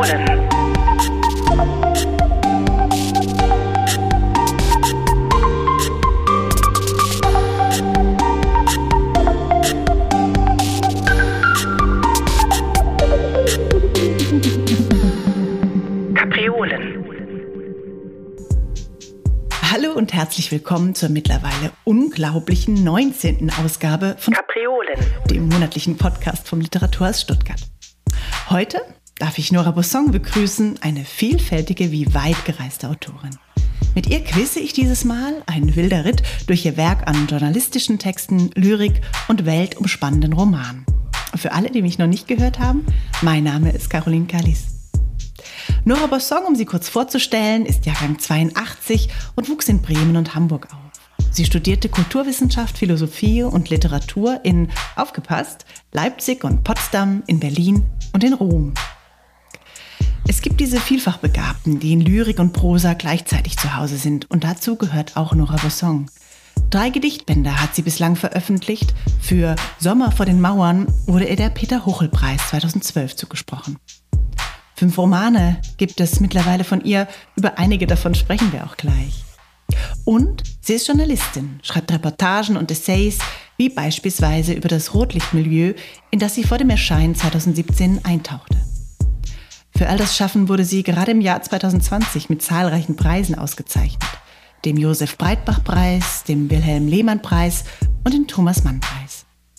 Kapriolen. Hallo und herzlich willkommen zur mittlerweile unglaublichen 19. Ausgabe von Kapriolen, dem monatlichen Podcast vom Literaturhaus Stuttgart. Heute darf ich Nora Bosson begrüßen, eine vielfältige wie weit gereiste Autorin. Mit ihr quizze ich dieses Mal einen wilder Ritt durch ihr Werk an journalistischen Texten, Lyrik und weltumspannenden Romanen. Für alle, die mich noch nicht gehört haben, mein Name ist Caroline Kallis. Nora Bosson, um sie kurz vorzustellen, ist Jahrgang 82 und wuchs in Bremen und Hamburg auf. Sie studierte Kulturwissenschaft, Philosophie und Literatur in, aufgepasst, Leipzig und Potsdam, in Berlin und in Rom. Es gibt diese Vielfachbegabten, die in Lyrik und Prosa gleichzeitig zu Hause sind, und dazu gehört auch Nora Bosson. 3 Gedichtbände hat sie bislang veröffentlicht. Für Sommer vor den Mauern wurde ihr der Peter-Huchel-Preis 2012 zugesprochen. 5 Romane gibt es mittlerweile von ihr, über einige davon sprechen wir auch gleich. Und sie ist Journalistin, schreibt Reportagen und Essays, wie beispielsweise über das Rotlichtmilieu, in das sie vor dem Erscheinen 2017 eintauchte. Für all das Schaffen wurde sie gerade im Jahr 2020 mit zahlreichen Preisen ausgezeichnet. Dem Josef-Breitbach-Preis, dem Wilhelm-Lehmann-Preis und dem Thomas-Mann-Preis.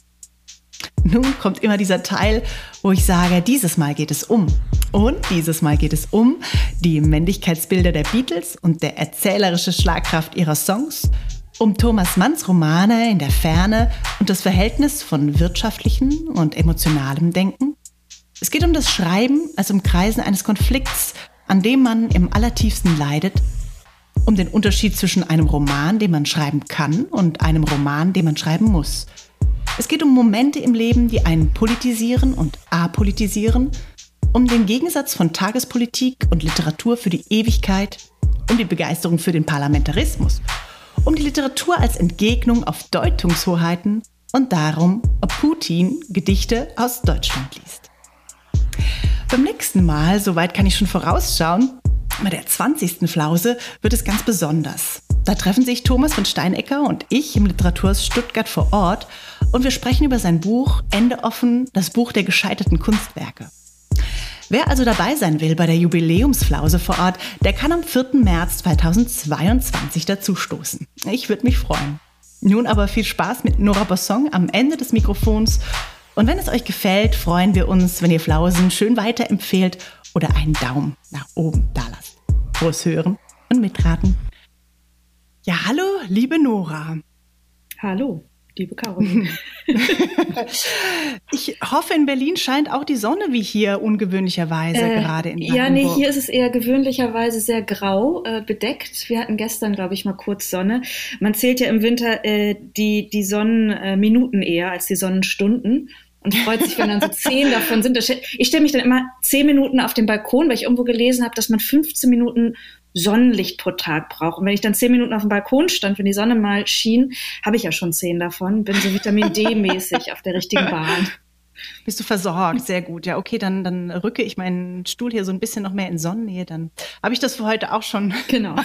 Nun kommt immer dieser Teil, wo ich sage, dieses Mal geht es um. Und dieses Mal geht es um die Männlichkeitsbilder der Beatles und der erzählerische Schlagkraft ihrer Songs, um Thomas Manns Romane in der Ferne und das Verhältnis von wirtschaftlichem und emotionalem Denken. Es geht um das Schreiben als Umkreisen eines Konflikts, an dem man im Allertiefsten leidet, um den Unterschied zwischen einem Roman, den man schreiben kann, und einem Roman, den man schreiben muss. Es geht um Momente im Leben, die einen politisieren und apolitisieren, um den Gegensatz von Tagespolitik und Literatur für die Ewigkeit, um die Begeisterung für den Parlamentarismus, um die Literatur als Entgegnung auf Deutungshoheiten und darum, ob Putin Gedichte aus Deutschland liest. Beim nächsten Mal, soweit kann ich schon vorausschauen, bei der 20. Flause wird es ganz besonders. Da treffen sich Thomas von Steinecker und ich im Literaturhaus Stuttgart vor Ort und wir sprechen über sein Buch Ende offen, das Buch der gescheiterten Kunstwerke. Wer also dabei sein will bei der Jubiläumsflause vor Ort, der kann am 4. März 2022 dazustoßen. Ich würde mich freuen. Nun aber viel Spaß mit Nora Bosson am Ende des Mikrofons. Und wenn es euch gefällt, freuen wir uns, wenn ihr Flausen schön weiterempfehlt oder einen Daumen nach oben dalasst. Frohes Hören und Mitraten. Ja, hallo, liebe Nora. Hallo, liebe Caroline. Ich hoffe, in Berlin scheint auch die Sonne wie hier ungewöhnlicherweise gerade in Brandenburg. Ja, nee, hier ist es eher gewöhnlicherweise sehr grau bedeckt. Wir hatten gestern, glaube ich, mal kurz Sonne. Man zählt ja im Winter die Sonnenminuten eher als die Sonnenstunden. Und freut sich, wenn dann so 10 davon sind. Ich stelle mich dann immer 10 Minuten auf den Balkon, weil ich irgendwo gelesen habe, dass man 15 Minuten Sonnenlicht pro Tag braucht. Und wenn ich dann 10 Minuten auf dem Balkon stand, wenn die Sonne mal schien, habe ich ja schon 10 davon. Bin so Vitamin D-mäßig auf der richtigen Bahn. Bist du versorgt? Sehr gut. Ja, okay, dann rücke ich meinen Stuhl hier so ein bisschen noch mehr in Sonnennähe. Dann habe ich das für heute auch schon. Genau.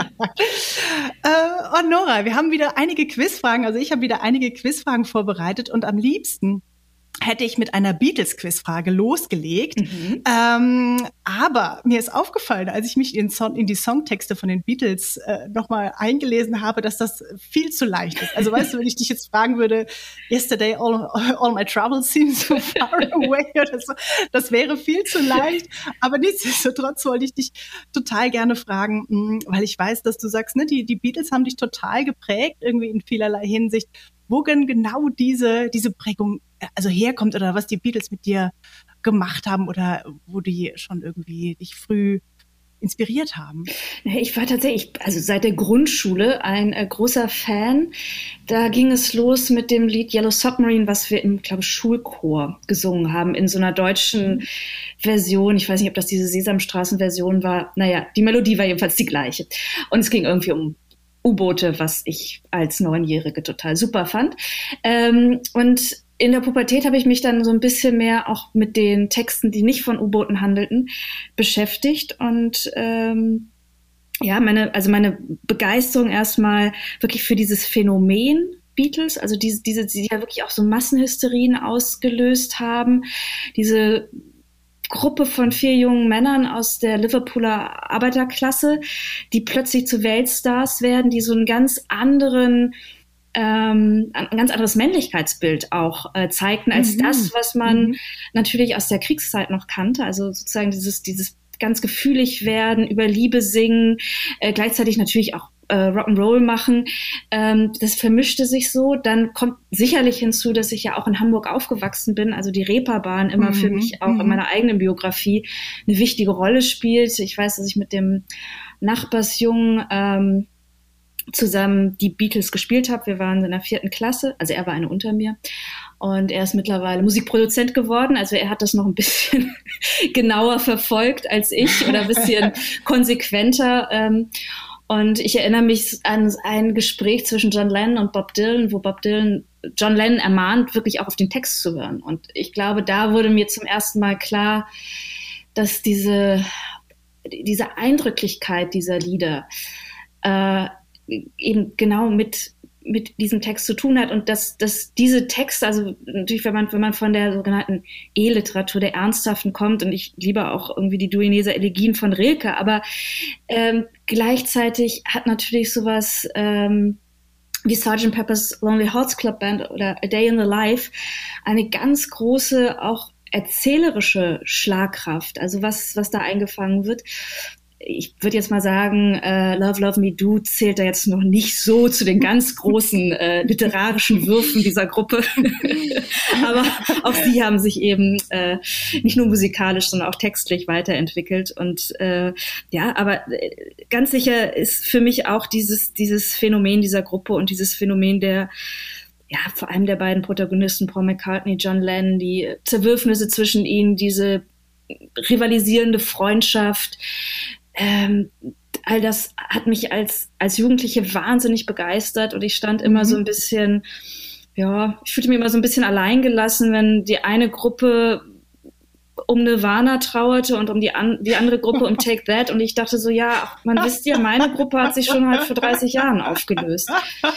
Und Nora, wir haben wieder einige Quizfragen. Also ich habe wieder einige Quizfragen vorbereitet und am liebsten hätte ich mit einer Beatles-Quizfrage losgelegt. Aber mir ist aufgefallen, als ich mich in die Songtexte von den Beatles nochmal eingelesen habe, dass das viel zu leicht ist. Also weißt du, wenn ich dich jetzt fragen würde, Yesterday all my troubles seem so far away oder so, das wäre viel zu leicht. Aber nichtsdestotrotz wollte ich dich total gerne fragen, weil ich weiß, dass du sagst, ne, die Beatles haben dich total geprägt, irgendwie in vielerlei Hinsicht. Wo denn genau diese Prägung also herkommt oder was die Beatles mit dir gemacht haben oder wo die schon irgendwie dich früh inspiriert haben? Ich war tatsächlich, also seit der Grundschule ein großer Fan. Da ging es los mit dem Lied Yellow Submarine, was wir im, glaube ich, Schulchor gesungen haben, in so einer deutschen Version. Ich weiß nicht, ob das diese Sesamstraßen-Version war. Naja, die Melodie war jedenfalls die gleiche. Und es ging irgendwie um U-Boote, was ich als Neunjährige total super fand. Und in der Pubertät habe ich mich dann so ein bisschen mehr auch mit den Texten, die nicht von U-Booten handelten, beschäftigt und meine Begeisterung erstmal wirklich für dieses Phänomen Beatles, also die ja wirklich auch so Massenhysterien ausgelöst haben, diese Gruppe von 4 jungen Männern aus der Liverpooler Arbeiterklasse, die plötzlich zu Weltstars werden, die so ein ganz anderes Männlichkeitsbild auch zeigten, als das, was man natürlich aus der Kriegszeit noch kannte. Also sozusagen dieses ganz gefühlig werden, über Liebe singen, gleichzeitig natürlich auch Rock'n'Roll machen. Das vermischte sich so. Dann kommt sicherlich hinzu, dass ich ja auch in Hamburg aufgewachsen bin, also die Reeperbahn immer für mich auch in meiner eigenen Biografie eine wichtige Rolle spielt. Ich weiß, dass ich mit dem Nachbarsjungen zusammen die Beatles gespielt habe. Wir waren in der 4. Klasse, also er war eine unter mir. Und er ist mittlerweile Musikproduzent geworden. Also er hat das noch ein bisschen genauer verfolgt als ich oder ein bisschen konsequenter. Und ich erinnere mich an ein Gespräch zwischen John Lennon und Bob Dylan, wo Bob Dylan John Lennon ermahnt, wirklich auch auf den Text zu hören. Und ich glaube, da wurde mir zum ersten Mal klar, dass diese Eindrücklichkeit dieser Lieder eben genau mit diesem Text zu tun hat und dass diese Texte, also natürlich, wenn man von der sogenannten E-Literatur, der Ernsthaften kommt, und ich liebe auch irgendwie die Duineser Elegien von Rilke, aber gleichzeitig hat natürlich sowas wie Sgt. Pepper's Lonely Hearts Club Band oder A Day in the Life eine ganz große, auch erzählerische Schlagkraft, also was da eingefangen wird. Ich würde jetzt mal sagen, Love, Love Me Do zählt da jetzt noch nicht so zu den ganz großen literarischen Würfen dieser Gruppe. Aber auch sie haben sich eben nicht nur musikalisch, sondern auch textlich weiterentwickelt. Und aber ganz sicher ist für mich auch dieses Phänomen dieser Gruppe und dieses Phänomen vor allem der beiden Protagonisten, Paul McCartney, John Lennon, die Zerwürfnisse zwischen ihnen, diese rivalisierende Freundschaft, all das hat mich als Jugendliche wahnsinnig begeistert und ich stand immer so ein bisschen, ich fühlte mich immer so ein bisschen alleingelassen, wenn die eine Gruppe um Nirvana trauerte und um die andere Gruppe um Take That und ich dachte so, man wisst ja, meine Gruppe hat sich schon halt vor 30 Jahren aufgelöst.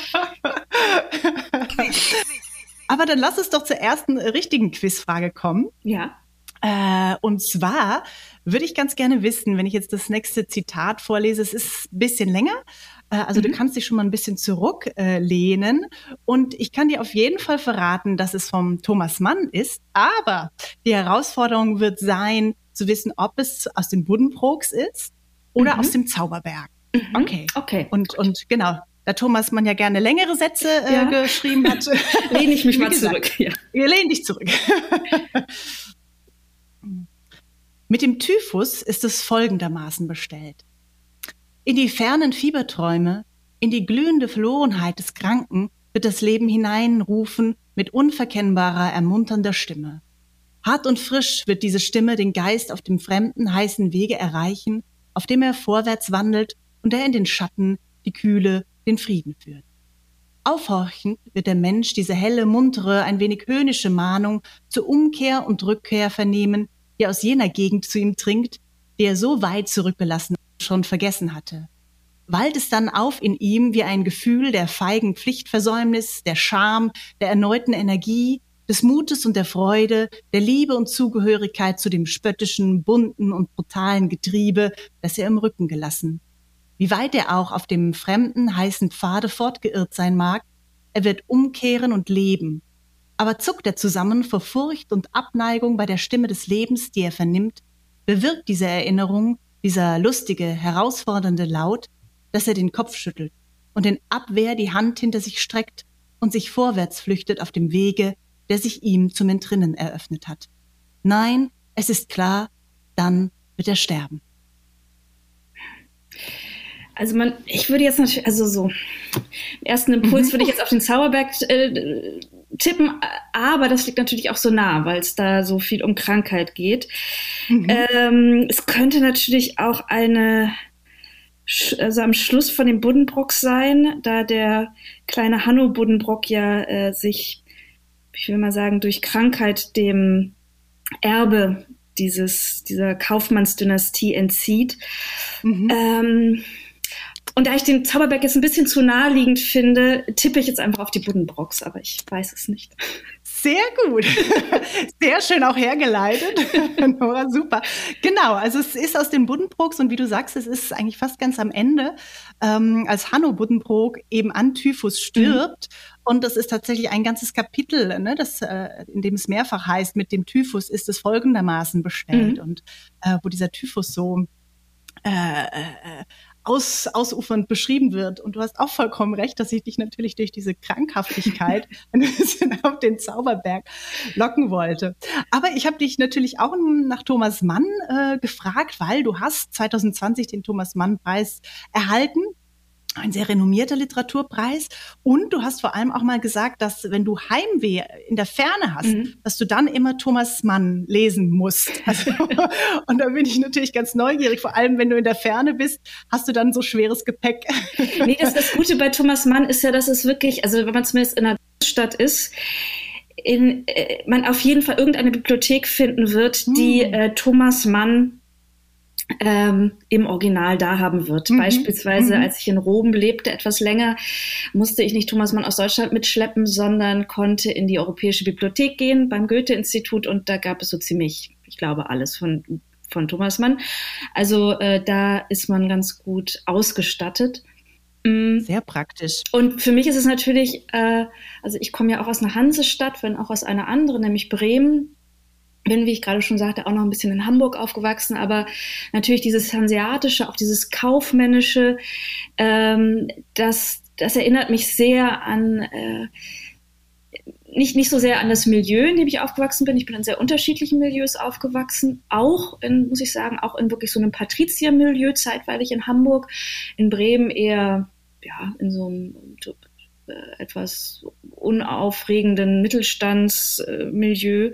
Aber dann lass uns doch zur ersten richtigen Quizfrage kommen. Ja. Und zwar würde ich ganz gerne wissen, wenn ich jetzt das nächste Zitat vorlese, es ist ein bisschen länger, also du kannst dich schon mal ein bisschen zurücklehnen und ich kann dir auf jeden Fall verraten, dass es vom Thomas Mann ist, aber die Herausforderung wird sein, zu wissen, ob es aus dem Buddenbrooks ist oder aus dem Zauberberg. Okay. Und genau, da Thomas Mann ja gerne längere Sätze geschrieben hat, lehne ich mich mal zurück. Ja. Lehn dich zurück. Mit dem Typhus ist es folgendermaßen bestellt. In die fernen Fieberträume, in die glühende Verlorenheit des Kranken wird das Leben hineinrufen mit unverkennbarer, ermunternder Stimme. Hart und frisch wird diese Stimme den Geist auf dem fremden, heißen Wege erreichen, auf dem er vorwärts wandelt und der in den Schatten die Kühle, den Frieden führt. Aufhorchend wird der Mensch diese helle, muntere, ein wenig höhnische Mahnung zur Umkehr und Rückkehr vernehmen, die aus jener Gegend zu ihm dringt, die er so weit zurückgelassen schon vergessen hatte. Wallt es dann auf in ihm wie ein Gefühl der feigen Pflichtversäumnis, der Scham, der erneuten Energie, des Mutes und der Freude, der Liebe und Zugehörigkeit zu dem spöttischen, bunten und brutalen Getriebe, das er im Rücken gelassen. Wie weit er auch auf dem fremden, heißen Pfade fortgeirrt sein mag, er wird umkehren und leben. Aber zuckt er zusammen vor Furcht und Abneigung bei der Stimme des Lebens, die er vernimmt, bewirkt diese Erinnerung, dieser lustige, herausfordernde Laut, dass er den Kopf schüttelt und in Abwehr die Hand hinter sich streckt und sich vorwärts flüchtet auf dem Wege, der sich ihm zum Entrinnen eröffnet hat. Nein, es ist klar, dann wird er sterben. Also ich würde jetzt natürlich, also so, im ersten Impuls würde ich jetzt auf den Zauberberg tippen, aber das liegt natürlich auch so nah, weil es da so viel um Krankheit geht. Es könnte natürlich auch am Schluss von dem Buddenbrook sein, da der kleine Hanno Buddenbrook ja sich ich will mal sagen, durch Krankheit dem Erbe dieser Kaufmannsdynastie entzieht. Mhm. Und da ich den Zauberberg jetzt ein bisschen zu naheliegend finde, tippe ich jetzt einfach auf die Buddenbrooks, aber ich weiß es nicht. Sehr gut. Sehr schön auch hergeleitet. Nora, super. Genau, also es ist aus den Buddenbrooks und wie du sagst, es ist eigentlich fast ganz am Ende, als Hanno Buddenbrook eben an Typhus stirbt. Und das ist tatsächlich ein ganzes Kapitel, ne, in dem es mehrfach heißt, mit dem Typhus ist es folgendermaßen bestellt. Und wo dieser Typhus so ausufernd beschrieben wird. Und du hast auch vollkommen recht, dass ich dich natürlich durch diese Krankhaftigkeit ein bisschen auf den Zauberberg locken wollte. Aber ich habe dich natürlich auch nach Thomas Mann gefragt, weil du hast 2020 den Thomas Mann Preis erhalten. Ein sehr renommierter Literaturpreis. Und du hast vor allem auch mal gesagt, dass wenn du Heimweh in der Ferne hast, dass du dann immer Thomas Mann lesen musst. Also, und da bin ich natürlich ganz neugierig. Vor allem, wenn du in der Ferne bist, hast du dann so schweres Gepäck. Nee, das Gute bei Thomas Mann ist ja, dass es wirklich, also wenn man zumindest in einer Stadt ist, man auf jeden Fall irgendeine Bibliothek finden wird, die Thomas Mann im Original da haben wird. Beispielsweise, als ich in Rom lebte, etwas länger, musste ich nicht Thomas Mann aus Deutschland mitschleppen, sondern konnte in die Europäische Bibliothek gehen beim Goethe-Institut und da gab es so ziemlich, ich glaube, alles von Thomas Mann. Also da ist man ganz gut ausgestattet. Sehr praktisch. Und für mich ist es natürlich, also ich komme ja auch aus einer Hansestadt, wenn auch aus einer anderen, nämlich Bremen. Bin, wie ich gerade schon sagte, auch noch ein bisschen in Hamburg aufgewachsen, aber natürlich dieses Hanseatische, auch dieses Kaufmännische, das erinnert mich sehr an, nicht so sehr an das Milieu, in dem ich aufgewachsen bin. Ich bin in sehr unterschiedlichen Milieus aufgewachsen, muss ich sagen, auch in wirklich so einem Patriziermilieu, zeitweilig in Hamburg, in Bremen eher, ja, in so einem etwas unaufregenden Mittelstandsmilieu.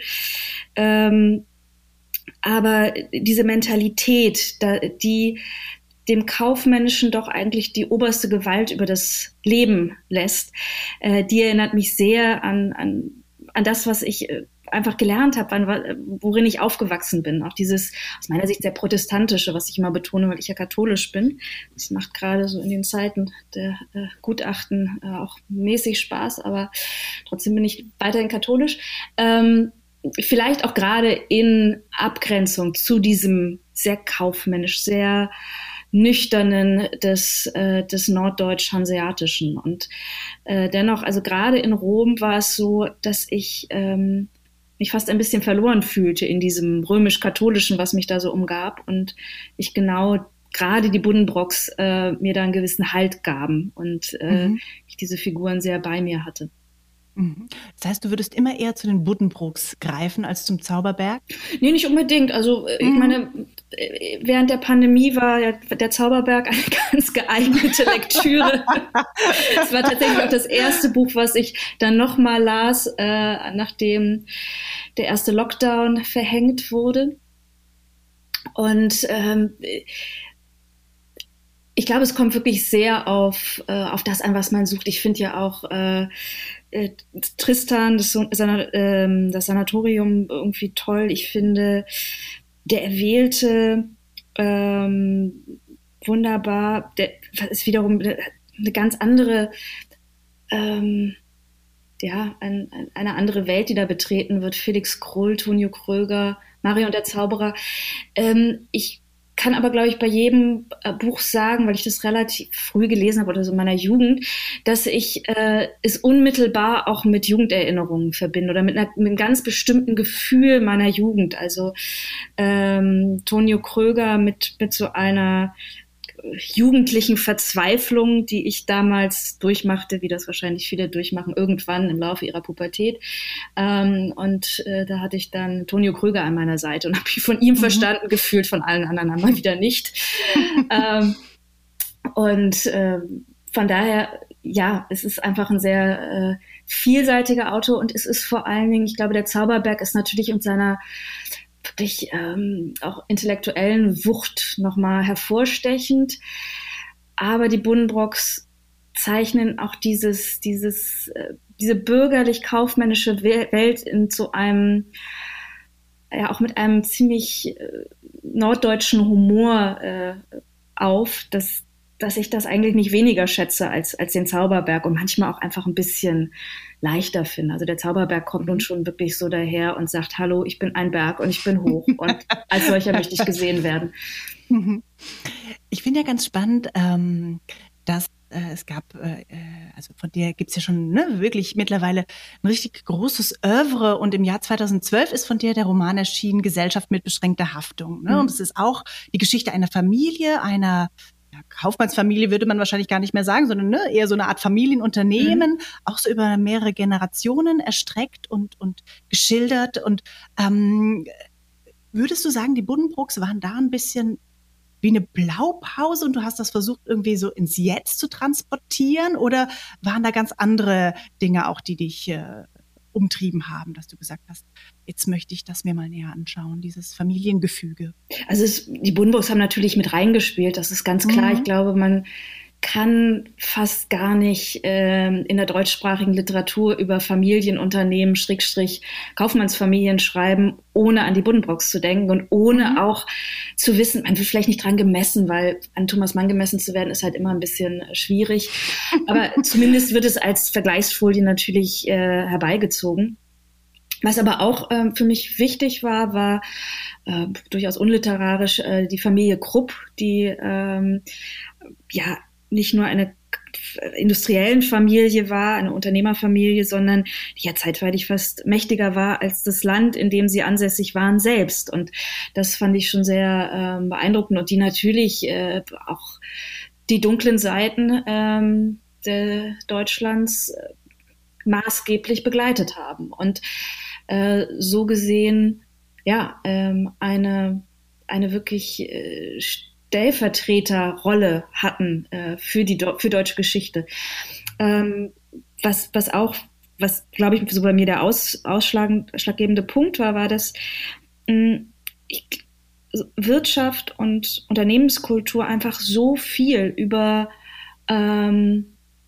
Aber diese Mentalität, die dem Kaufmännischen doch eigentlich die oberste Gewalt über das Leben lässt, die erinnert mich sehr an das, was ich einfach gelernt habe, worin ich aufgewachsen bin. Auch dieses aus meiner Sicht sehr protestantische, was ich immer betone, weil ich ja katholisch bin. Das macht gerade so in den Zeiten der Gutachten auch mäßig Spaß, aber trotzdem bin ich weiterhin katholisch. Vielleicht auch gerade in Abgrenzung zu diesem sehr kaufmännisch, sehr nüchternen des norddeutsch-hanseatischen. Und dennoch, also gerade in Rom war es so, dass ich mich fast ein bisschen verloren fühlte in diesem römisch-katholischen, was mich da so umgab. Und ich genau gerade die Buddenbrooks mir da einen gewissen Halt gaben und ich diese Figuren sehr bei mir hatte. Das heißt, du würdest immer eher zu den Buddenbrooks greifen als zum Zauberberg? Nee, nicht unbedingt. Also ich meine, während der Pandemie war der Zauberberg eine ganz geeignete Lektüre. Es war tatsächlich auch das erste Buch, was ich dann nochmal las, nachdem der erste Lockdown verhängt wurde. Und ich glaube, es kommt wirklich sehr auf das an, was man sucht. Ich finde ja auch Tristan, das Sanatorium irgendwie toll. Ich finde der Erwählte wunderbar. Der ist wiederum eine ganz andere, eine andere Welt, die da betreten wird. Felix Krull, Tonio Kröger, Mario und der Zauberer. Ich kann aber, glaube ich, bei jedem Buch sagen, weil ich das relativ früh gelesen habe oder so in meiner Jugend, dass ich es unmittelbar auch mit Jugenderinnerungen verbinde oder mit einem ganz bestimmten Gefühl meiner Jugend. Also Tonio Kröger mit so einer jugendlichen Verzweiflung, die ich damals durchmachte, wie das wahrscheinlich viele durchmachen, irgendwann im Laufe ihrer Pubertät. Da hatte ich dann Tonio Kröger an meiner Seite und habe mich von ihm verstanden gefühlt, von allen anderen einmal wieder nicht. Von daher, ja, es ist einfach ein sehr vielseitiger Autor und es ist vor allen Dingen, ich glaube, der Zauberberg ist natürlich mit seiner wirklich auch intellektuellen Wucht nochmal hervorstechend. Aber die Buddenbrooks zeichnen auch dieses diese bürgerlich-kaufmännische Welt in so einem, ja, auch mit einem ziemlich norddeutschen Humor auf, dass ich das eigentlich nicht weniger schätze als den Zauberberg und manchmal auch einfach ein bisschen leichter finde. Also der Zauberberg kommt nun schon wirklich so daher und sagt, hallo, ich bin ein Berg und ich bin hoch und als solcher möchte ich gesehen werden. Ich finde ja ganz spannend, dass es gab, also von dir gibt's ja schon wirklich mittlerweile ein richtig großes Oeuvre und im Jahr 2012 ist von dir der Roman erschienen, Gesellschaft mit beschränkter Haftung. Ne? Und es ist auch die Geschichte einer Familie, einer Kaufmannsfamilie würde man wahrscheinlich gar nicht mehr sagen, sondern eher so eine Art Familienunternehmen, auch so über mehrere Generationen erstreckt und geschildert. Und würdest du sagen, die Buddenbrooks waren da ein bisschen wie eine Blaupause und du hast das versucht, irgendwie so ins Jetzt zu transportieren? Oder waren da ganz andere Dinge auch, die dich umtrieben haben, dass du gesagt hast, jetzt möchte ich das mir mal näher anschauen, dieses Familiengefüge? Also die Buddenbrooks haben natürlich mit reingespielt, das ist ganz klar. Ich glaube, man kann fast gar nicht in der deutschsprachigen Literatur über Familienunternehmen, Kaufmannsfamilien schreiben, ohne an die Buddenbrooks zu denken und ohne auch zu wissen, man wird vielleicht nicht dran gemessen, weil an Thomas Mann gemessen zu werden, ist halt immer ein bisschen schwierig. Aber zumindest wird es als Vergleichsfolie natürlich herbeigezogen. Was aber auch für mich wichtig war durchaus unliterarisch die Familie Krupp, die nicht nur eine industriellen Familie war, eine Unternehmerfamilie, sondern die ja zeitweilig fast mächtiger war als das Land, in dem sie ansässig waren, selbst. Und das fand ich schon sehr beeindruckend und die natürlich auch die dunklen Seiten Deutschlands maßgeblich begleitet haben. Und so gesehen, eine wirklich Stellvertreterrolle hatten für deutsche Geschichte. Was glaube ich, so bei mir der ausschlaggebende Punkt war, dass Wirtschaft und Unternehmenskultur einfach so viel über eine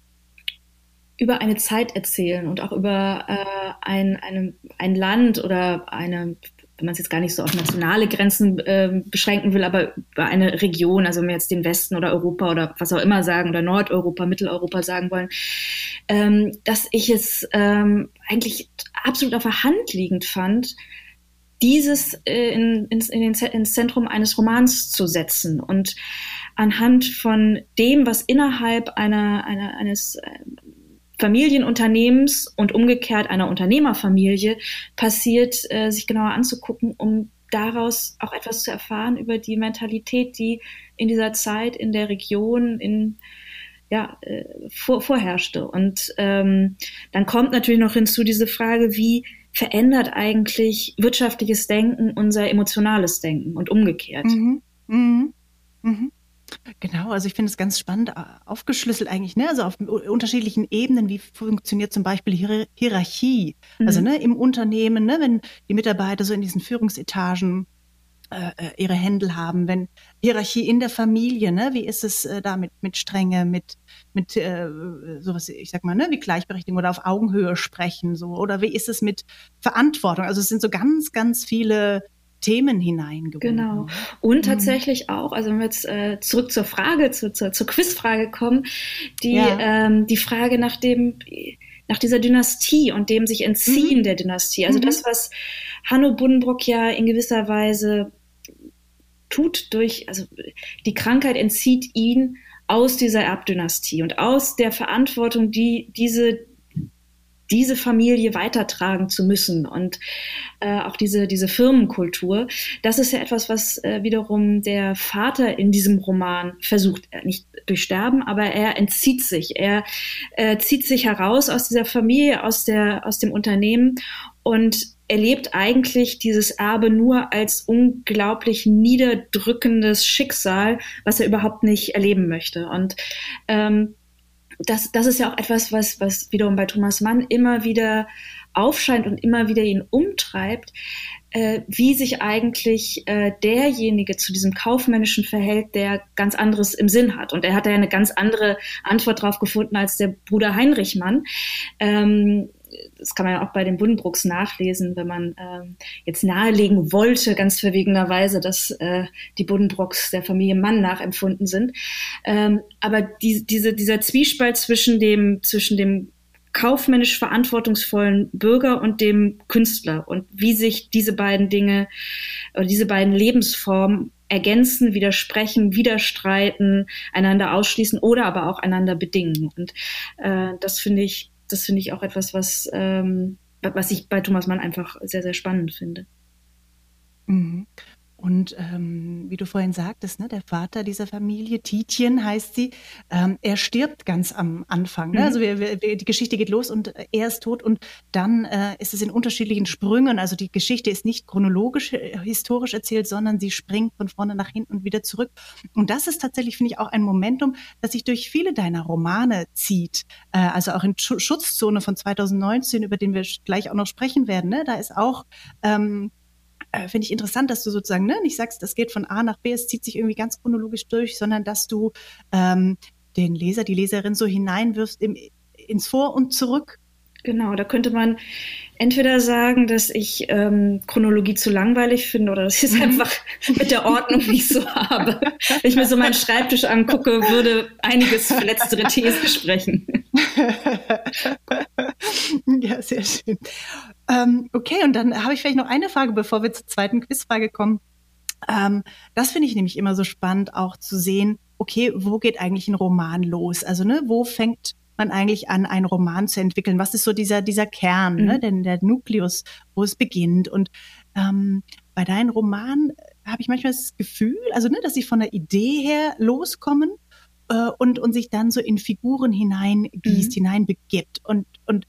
Zeit erzählen und auch über ein Land oder wenn man es jetzt gar nicht so auf nationale Grenzen beschränken will, aber über eine Region, also wenn wir jetzt den Westen oder Europa oder was auch immer sagen oder Nordeuropa, Mitteleuropa sagen wollen, dass ich es eigentlich absolut auf der Hand liegend fand, dieses ins Zentrum eines Romans zu setzen und anhand von dem, was innerhalb eines Familienunternehmens und umgekehrt einer Unternehmerfamilie passiert, sich genauer anzugucken, um daraus auch etwas zu erfahren über die Mentalität, die in dieser Zeit in der Region vorherrschte. Und dann kommt natürlich noch hinzu diese Frage, wie verändert eigentlich wirtschaftliches Denken unser emotionales Denken und umgekehrt. Genau, also ich finde es ganz spannend aufgeschlüsselt eigentlich, also auf unterschiedlichen Ebenen, wie funktioniert zum Beispiel Hierarchie, also im Unternehmen, wenn die Mitarbeiter so in diesen Führungsetagen ihre Händel haben, wenn Hierarchie in der Familie, wie ist es da mit Strenge, mit sowas, ich sag mal, wie Gleichberechtigung oder auf Augenhöhe sprechen, so, oder wie ist es mit Verantwortung? Also es sind so ganz, ganz viele Themen hineingewoben. Genau. Und tatsächlich auch, also wenn wir jetzt zurück zur Frage, zur Quizfrage kommen, die Frage nach dieser Dynastie und dem sich Entziehen der Dynastie. Also das, was Hanno Buddenbrook ja in gewisser Weise tut also die Krankheit entzieht ihn aus dieser Erbdynastie und aus der Verantwortung, die diese Familie weitertragen zu müssen und auch diese Firmenkultur. Das ist ja etwas, was wiederum der Vater in diesem Roman versucht, nicht durch Sterben, aber er entzieht sich. Er zieht sich heraus aus dieser Familie, aus dem Unternehmen und erlebt eigentlich dieses Erbe nur als unglaublich niederdrückendes Schicksal, was er überhaupt nicht erleben möchte. Und das ist ja auch etwas, was wiederum bei Thomas Mann immer wieder aufscheint und immer wieder ihn umtreibt, wie sich eigentlich derjenige zu diesem Kaufmännischen verhält, der ganz anderes im Sinn hat. Und er hat ja eine ganz andere Antwort drauf gefunden als der Bruder Heinrich Mann. Das kann man ja auch bei den Buddenbrooks nachlesen, wenn man jetzt nahelegen wollte, ganz verwegenerweise, dass die Buddenbrooks der Familie Mann nachempfunden sind. Aber dieser Zwiespalt zwischen dem kaufmännisch verantwortungsvollen Bürger und dem Künstler und wie sich diese beiden Dinge oder diese beiden Lebensformen ergänzen, widersprechen, widerstreiten, einander ausschließen oder aber auch einander bedingen. Und das finde ich auch etwas, was ich bei Thomas Mann einfach sehr, sehr spannend finde. Mhm. Und wie du vorhin sagtest, ne, der Vater dieser Familie, Tietjen heißt sie, er stirbt ganz am Anfang. Ne? Also die Geschichte geht los und er ist tot und dann ist es in unterschiedlichen Sprüngen. Also die Geschichte ist nicht chronologisch, historisch erzählt, sondern sie springt von vorne nach hinten und wieder zurück. Und das ist tatsächlich, finde ich, auch ein Momentum, das sich durch viele deiner Romane zieht. Also auch in Schutzzone von 2019, über den wir gleich auch noch sprechen werden. Ne? Da ist auch finde ich interessant, dass du sozusagen nicht sagst, das geht von A nach B, es zieht sich irgendwie ganz chronologisch durch, sondern dass du den Leser, die Leserin so hineinwirfst ins Vor und zurück. Genau, da könnte man entweder sagen, dass ich Chronologie zu langweilig finde oder dass ich es einfach mit der Ordnung nicht so habe. Wenn ich mir so meinen Schreibtisch angucke, würde einiges für letztere These sprechen. Ja, sehr schön. Okay, und dann habe ich vielleicht noch eine Frage, bevor wir zur zweiten Quizfrage kommen. Das finde ich nämlich immer so spannend, auch zu sehen, okay, wo geht eigentlich ein Roman los? Also, wo fängt man eigentlich an, einen Roman zu entwickeln? Was ist so dieser Kern, denn der Nukleus, wo es beginnt? Und bei deinen Romanen habe ich manchmal das Gefühl, also dass sie von der Idee her loskommen und sich dann so in Figuren hineingießt, hineinbegibt. Und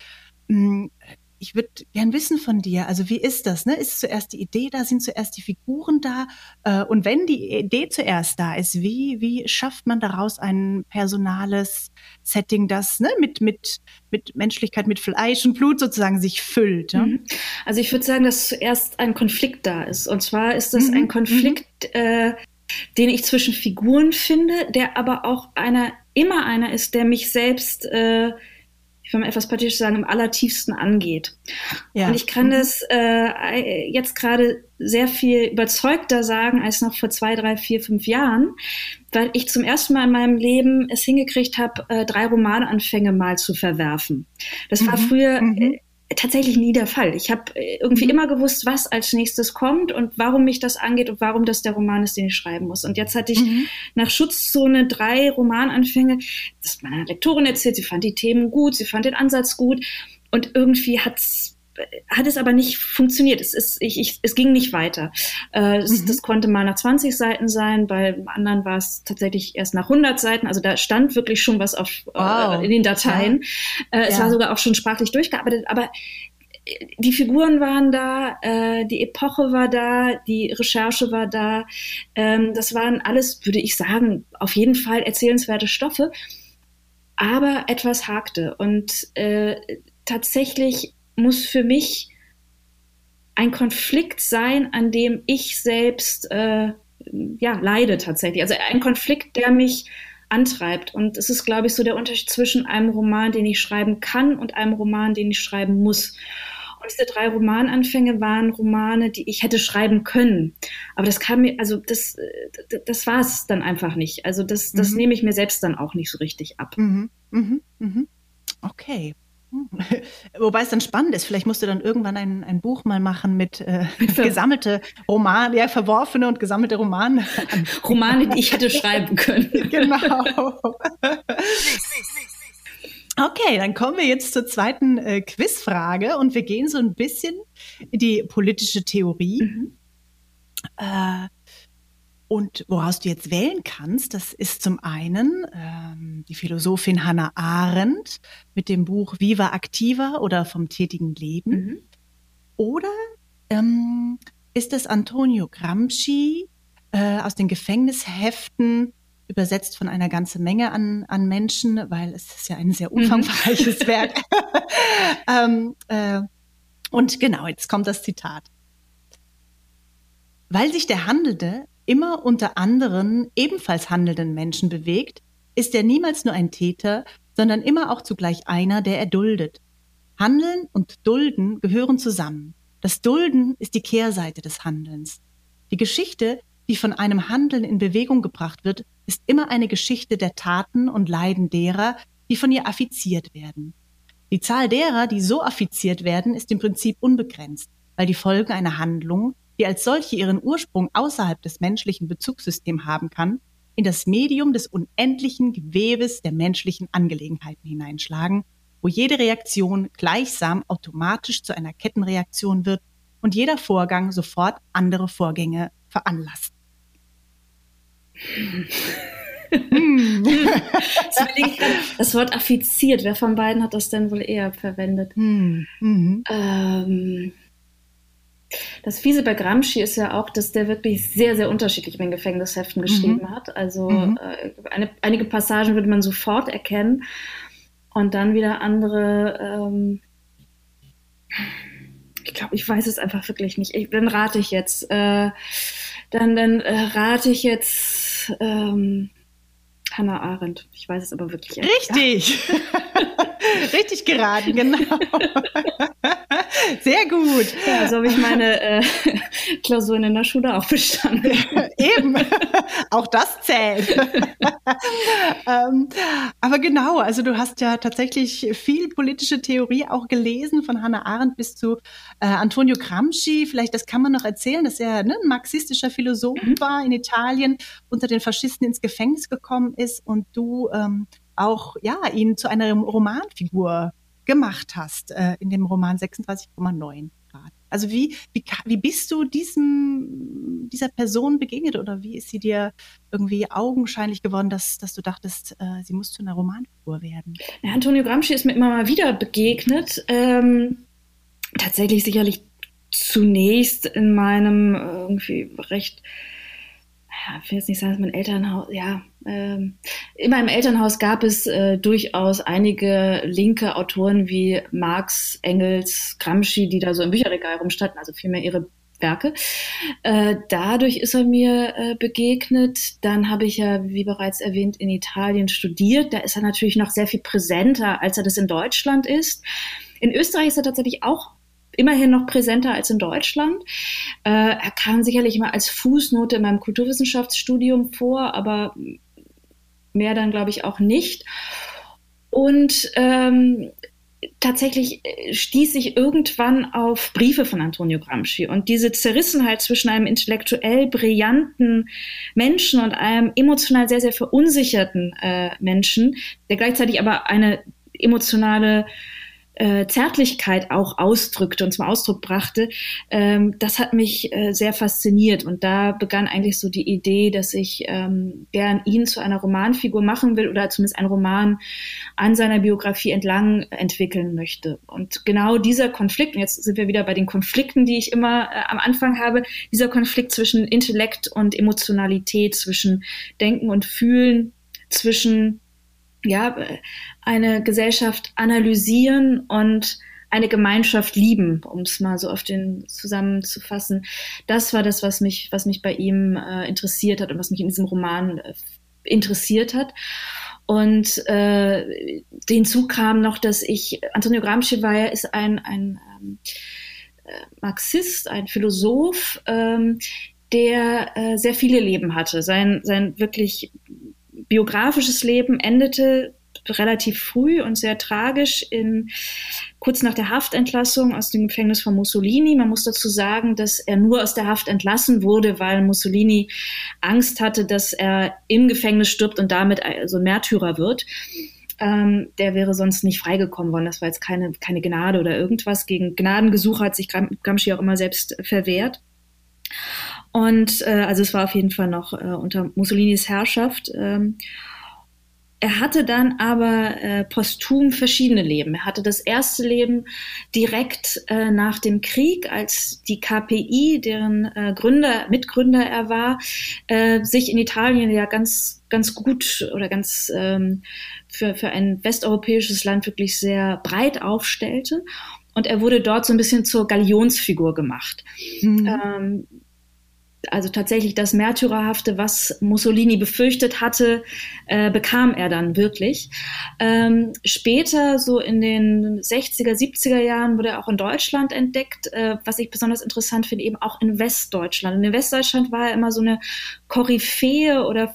ich würde gern wissen von dir, also wie ist das? Ist zuerst die Idee da, sind zuerst die Figuren da? Und wenn die Idee zuerst da ist, wie schafft man daraus ein personales Setting, das mit Menschlichkeit, mit Fleisch und Blut sozusagen sich füllt? Ja? Also ich würde sagen, dass zuerst ein Konflikt da ist. Und zwar ist das ein Konflikt, den ich zwischen Figuren finde, der aber auch immer einer ist, der mich selbst ich will mal etwas pathetisch sagen, im allertiefsten angeht. Ja. Und ich kann das jetzt gerade sehr viel überzeugter sagen als noch vor 2, 3, 4, 5 Jahren, weil ich zum ersten Mal in meinem Leben es hingekriegt habe, 3 Romananfänge mal zu verwerfen. Das war früher tatsächlich nie der Fall. Ich habe irgendwie immer gewusst, was als nächstes kommt und warum mich das angeht und warum das der Roman ist, den ich schreiben muss. Und jetzt hatte ich nach Schutzzone 3 Romananfänge, das hat meiner Lektorin erzählt, sie fand die Themen gut, sie fand den Ansatz gut und irgendwie hat es aber nicht funktioniert. Es ging nicht weiter. Das konnte mal nach 20 Seiten sein, bei anderen war es tatsächlich erst nach 100 Seiten. Also da stand wirklich schon was in den Dateien. Ja. Es war sogar auch schon sprachlich durchgearbeitet, aber die Figuren waren da, die Epoche war da, die Recherche war da. Das waren alles, würde ich sagen, auf jeden Fall erzählenswerte Stoffe. Aber etwas hakte und tatsächlich muss für mich ein Konflikt sein, an dem ich selbst leide tatsächlich. Also ein Konflikt, der mich antreibt. Und es ist, glaube ich, so der Unterschied zwischen einem Roman, den ich schreiben kann und einem Roman, den ich schreiben muss. Und diese 3 Romananfänge waren Romane, die ich hätte schreiben können. Aber das kam mir, also das war es dann einfach nicht. Also das nehme ich mir selbst dann auch nicht so richtig ab. Okay. Wobei es dann spannend ist, vielleicht musst du dann irgendwann ein Buch mal machen mit gesammelte Romane, ja, verworfene und gesammelte Romane. Romane, die ich hätte schreiben können. Genau. Okay, dann kommen wir jetzt zur zweiten Quizfrage und wir gehen so ein bisschen in die politische Theorie. Und woraus du jetzt wählen kannst, das ist zum einen die Philosophin Hannah Arendt mit dem Buch Viva Activa oder Vom tätigen Leben. Oder ist es Antonio Gramsci aus den Gefängnisheften, übersetzt von einer ganzen Menge an Menschen, weil es ist ja ein sehr umfangreiches Werk. Und genau, jetzt kommt das Zitat. Weil sich der Handelnde immer unter anderen, ebenfalls handelnden Menschen bewegt, ist er niemals nur ein Täter, sondern immer auch zugleich einer, der erduldet. Handeln und Dulden gehören zusammen. Das Dulden ist die Kehrseite des Handelns. Die Geschichte, die von einem Handeln in Bewegung gebracht wird, ist immer eine Geschichte der Taten und Leiden derer, die von ihr affiziert werden. Die Zahl derer, die so affiziert werden, ist im Prinzip unbegrenzt, weil die Folgen einer Handlung, die als solche ihren Ursprung außerhalb des menschlichen Bezugssystems haben kann, in das Medium des unendlichen Gewebes der menschlichen Angelegenheiten hineinschlagen, wo jede Reaktion gleichsam automatisch zu einer Kettenreaktion wird und jeder Vorgang sofort andere Vorgänge veranlasst. Das Wort affiziert, wer von beiden hat das denn wohl eher verwendet? Das Fiese bei Gramsci ist ja auch, dass der wirklich sehr, sehr unterschiedlich in den Gefängnisheften geschrieben hat. Also einige Passagen würde man sofort erkennen und dann wieder andere, ich glaube, ich weiß es einfach wirklich nicht. Dann rate ich jetzt. Hannah Arendt. Ich weiß es aber wirklich nicht. Richtig! Richtig geraten, genau. Sehr gut. Ja, so habe ich meine Klausuren in der Schule auch bestanden. Eben, auch das zählt. Aber genau, also du hast ja tatsächlich viel politische Theorie auch gelesen, von Hannah Arendt bis zu Antonio Gramsci. Vielleicht, das kann man noch erzählen, dass er ein marxistischer Philosoph war, in Italien unter den Faschisten ins Gefängnis gekommen ist und du auch ihn zu einer Romanfigur gemacht hast, in dem Roman 36,9 Grad. Also wie bist du dieser Person begegnet oder wie ist sie dir irgendwie augenscheinlich geworden, dass du dachtest, sie muss zu einer Romanfigur werden? Ja, Antonio Gramsci ist mir immer mal wieder begegnet. Tatsächlich sicherlich zunächst in meinem irgendwie recht, ich will jetzt nicht sagen, dass mein Elternhaus, in meinem Elternhaus gab es durchaus einige linke Autoren wie Marx, Engels, Gramsci, die da so im Bücherregal rumstanden, also vielmehr ihre Werke. Dadurch ist er mir begegnet. Dann habe ich ja, wie bereits erwähnt, in Italien studiert. Da ist er natürlich noch sehr viel präsenter, als er das in Deutschland ist. In Österreich ist er tatsächlich auch immerhin noch präsenter als in Deutschland. Er kam sicherlich mal als Fußnote in meinem Kulturwissenschaftsstudium vor, aber mehr dann, glaube ich, auch nicht. Und tatsächlich stieß ich irgendwann auf Briefe von Antonio Gramsci. Und diese Zerrissenheit zwischen einem intellektuell brillanten Menschen und einem emotional sehr, sehr verunsicherten Menschen, der gleichzeitig aber eine emotionale Zärtlichkeit auch ausdrückte und zum Ausdruck brachte, das hat mich sehr fasziniert. Und da begann eigentlich so die Idee, dass ich gern ihn zu einer Romanfigur machen will oder zumindest einen Roman an seiner Biografie entlang entwickeln möchte. Und genau dieser Konflikt, und jetzt sind wir wieder bei den Konflikten, die ich immer am Anfang habe, dieser Konflikt zwischen Intellekt und Emotionalität, zwischen Denken und Fühlen, zwischen eine Gesellschaft analysieren und eine Gemeinschaft lieben, um es mal so auf den zusammenzufassen. Das war das, was mich bei ihm interessiert hat und was mich in diesem Roman interessiert hat. Und hinzu kam noch, dass Antonio Gramsci ist ein Marxist, ein Philosoph, der sehr viele Leben hatte. Sein wirklich biografisches Leben endete relativ früh und sehr tragisch kurz nach der Haftentlassung aus dem Gefängnis von Mussolini. Man muss dazu sagen, dass er nur aus der Haft entlassen wurde, weil Mussolini Angst hatte, dass er im Gefängnis stirbt und damit also Märtyrer wird. Der wäre sonst nicht freigekommen worden. Das war jetzt keine Gnade oder irgendwas. Gegen Gnadengesuche hat sich Gramsci auch immer selbst verwehrt. Und also es war auf jeden Fall noch unter Mussolinis Herrschaft. Er hatte dann aber posthum verschiedene Leben. Er hatte das erste Leben direkt nach dem Krieg, als die KPI, deren Mitgründer er war, sich in Italien ja ganz gut oder ganz für ein westeuropäisches Land wirklich sehr breit aufstellte. Und er wurde dort so ein bisschen zur Galionsfigur gemacht. also tatsächlich das Märtyrerhafte, was Mussolini befürchtet hatte, bekam er dann wirklich. Später, so in den 60er, 70er Jahren, wurde er auch in Deutschland entdeckt, was ich besonders interessant finde, eben auch in Westdeutschland. Und in Westdeutschland war er immer so eine Koryphäe oder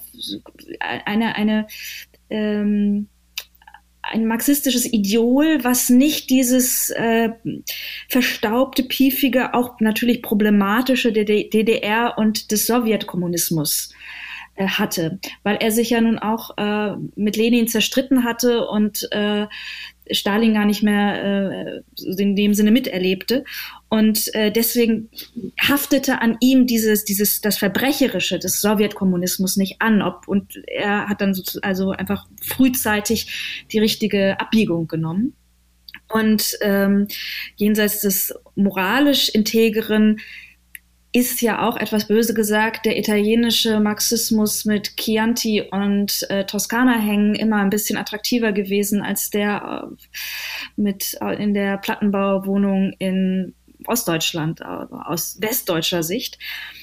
ein marxistisches Idol, was nicht dieses verstaubte, piefige, auch natürlich problematische der DDR und des Sowjetkommunismus hatte, weil er sich ja nun auch mit Lenin zerstritten hatte und Stalin gar nicht mehr in dem Sinne miterlebte. Und deswegen haftete an ihm das Verbrecherische des Sowjetkommunismus nicht an. Und er hat dann also einfach frühzeitig die richtige Abbiegung genommen. Und jenseits des moralisch Integeren ist ja auch, etwas böse gesagt, der italienische Marxismus mit Chianti und Toskana-Hängen immer ein bisschen attraktiver gewesen als der in der Plattenbauwohnung in Ostdeutschland, aus westdeutscher Sicht.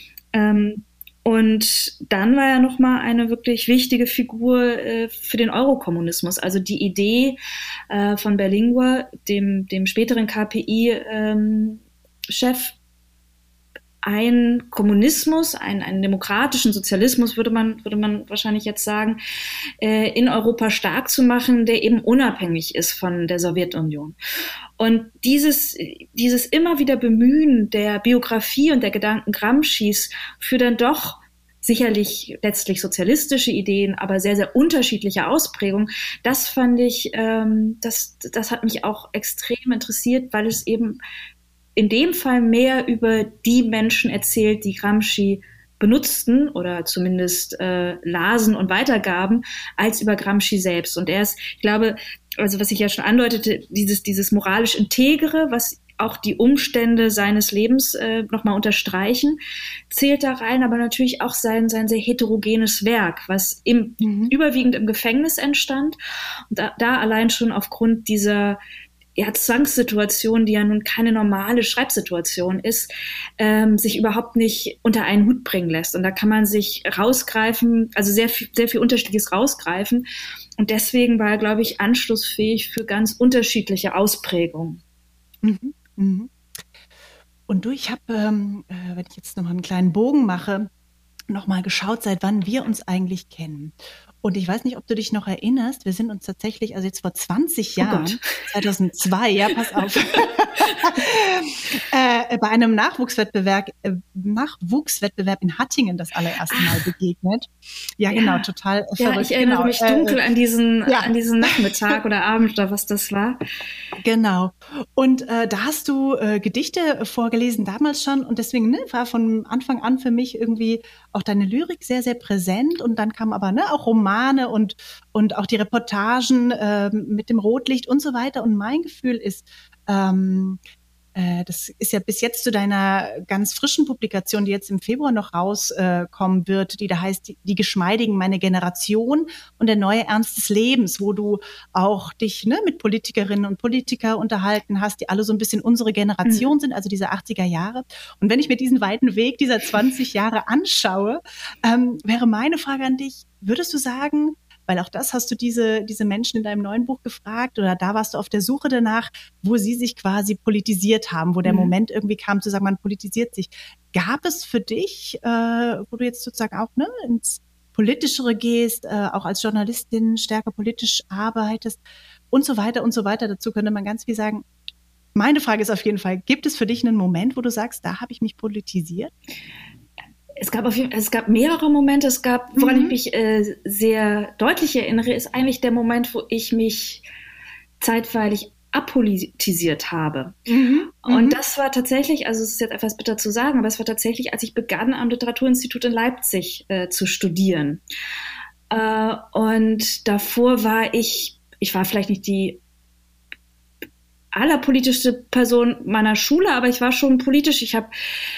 Und dann war er nochmal eine wirklich wichtige Figur für den Eurokommunismus. Also die Idee von Berlinguer, dem späteren KPI-Chef, ein Kommunismus, einen demokratischen Sozialismus, würde man wahrscheinlich jetzt sagen, in Europa stark zu machen, der eben unabhängig ist von der Sowjetunion. Und dieses immer wieder Bemühen der Biografie und der Gedanken Gramscis für dann doch sicherlich letztlich sozialistische Ideen, aber sehr, sehr unterschiedliche Ausprägungen, das fand ich, das hat mich auch extrem interessiert, weil es eben in dem Fall mehr über die Menschen erzählt, die Gramsci benutzten oder zumindest lasen und weitergaben, als über Gramsci selbst. Und er ist, ich glaube, also was ich ja schon andeutete, dieses moralisch Integere, was auch die Umstände seines Lebens nochmal unterstreichen, zählt da rein, aber natürlich auch sein sehr heterogenes Werk, was überwiegend im Gefängnis entstand. Und da allein schon aufgrund dieser Zwangssituation, die ja nun keine normale Schreibsituation ist, sich überhaupt nicht unter einen Hut bringen lässt. Und da kann man sich rausgreifen, also sehr viel Unterschiedliches rausgreifen. Und deswegen war er, glaube ich, anschlussfähig für ganz unterschiedliche Ausprägungen. Mhm. Mhm. Und ich habe, wenn ich jetzt nochmal einen kleinen Bogen mache, nochmal geschaut, seit wann wir uns eigentlich kennen. Und ich weiß nicht, ob du dich noch erinnerst, wir sind uns tatsächlich, also jetzt vor 20 Jahren, 2002, ja, pass auf, bei einem Nachwuchswettbewerb in Hattingen das allererste Mal begegnet. Ja, genau, total verrückt. Ich erinnere mich dunkel an diesen Nachmittag oder Abend oder was das war. Genau. Und da hast du Gedichte vorgelesen, damals schon. Und deswegen war von Anfang an für mich irgendwie auch deine Lyrik sehr, sehr präsent. Und dann kamen aber auch Romane und auch die Reportagen mit dem Rotlicht und so weiter. Und mein Gefühl ist, das ist ja bis jetzt zu deiner ganz frischen Publikation, die jetzt im Februar noch rauskommen wird, die da heißt Die Geschmeidigen, meine Generation und der neue Ernst des Lebens, wo du auch dich mit Politikerinnen und Politikern unterhalten hast, die alle so ein bisschen unsere Generation sind, also diese 80er Jahre. Und wenn ich mir diesen weiten Weg dieser 20 Jahre anschaue, wäre meine Frage an dich, würdest du sagen, weil auch das hast du diese Menschen in deinem neuen Buch gefragt oder da warst du auf der Suche danach, wo sie sich quasi politisiert haben, wo der Moment irgendwie kam zu sagen, man politisiert sich. Gab es für dich, wo du jetzt sozusagen auch ins Politischere gehst, auch als Journalistin stärker politisch arbeitest und so weiter, dazu könnte man ganz viel sagen. Meine Frage ist auf jeden Fall, gibt es für dich einen Moment, wo du sagst, da habe ich mich politisiert? Es gab mehrere Momente. Woran ich mich sehr deutlich erinnere, ist eigentlich der Moment, wo ich mich zeitweilig apolitisiert habe. Und das war tatsächlich, also es ist jetzt etwas bitter zu sagen, aber es war tatsächlich, als ich begann, am Literaturinstitut in Leipzig zu studieren. Und davor war ich war vielleicht nicht die allerpolitischste Person meiner Schule, aber ich war schon politisch. Ich habe,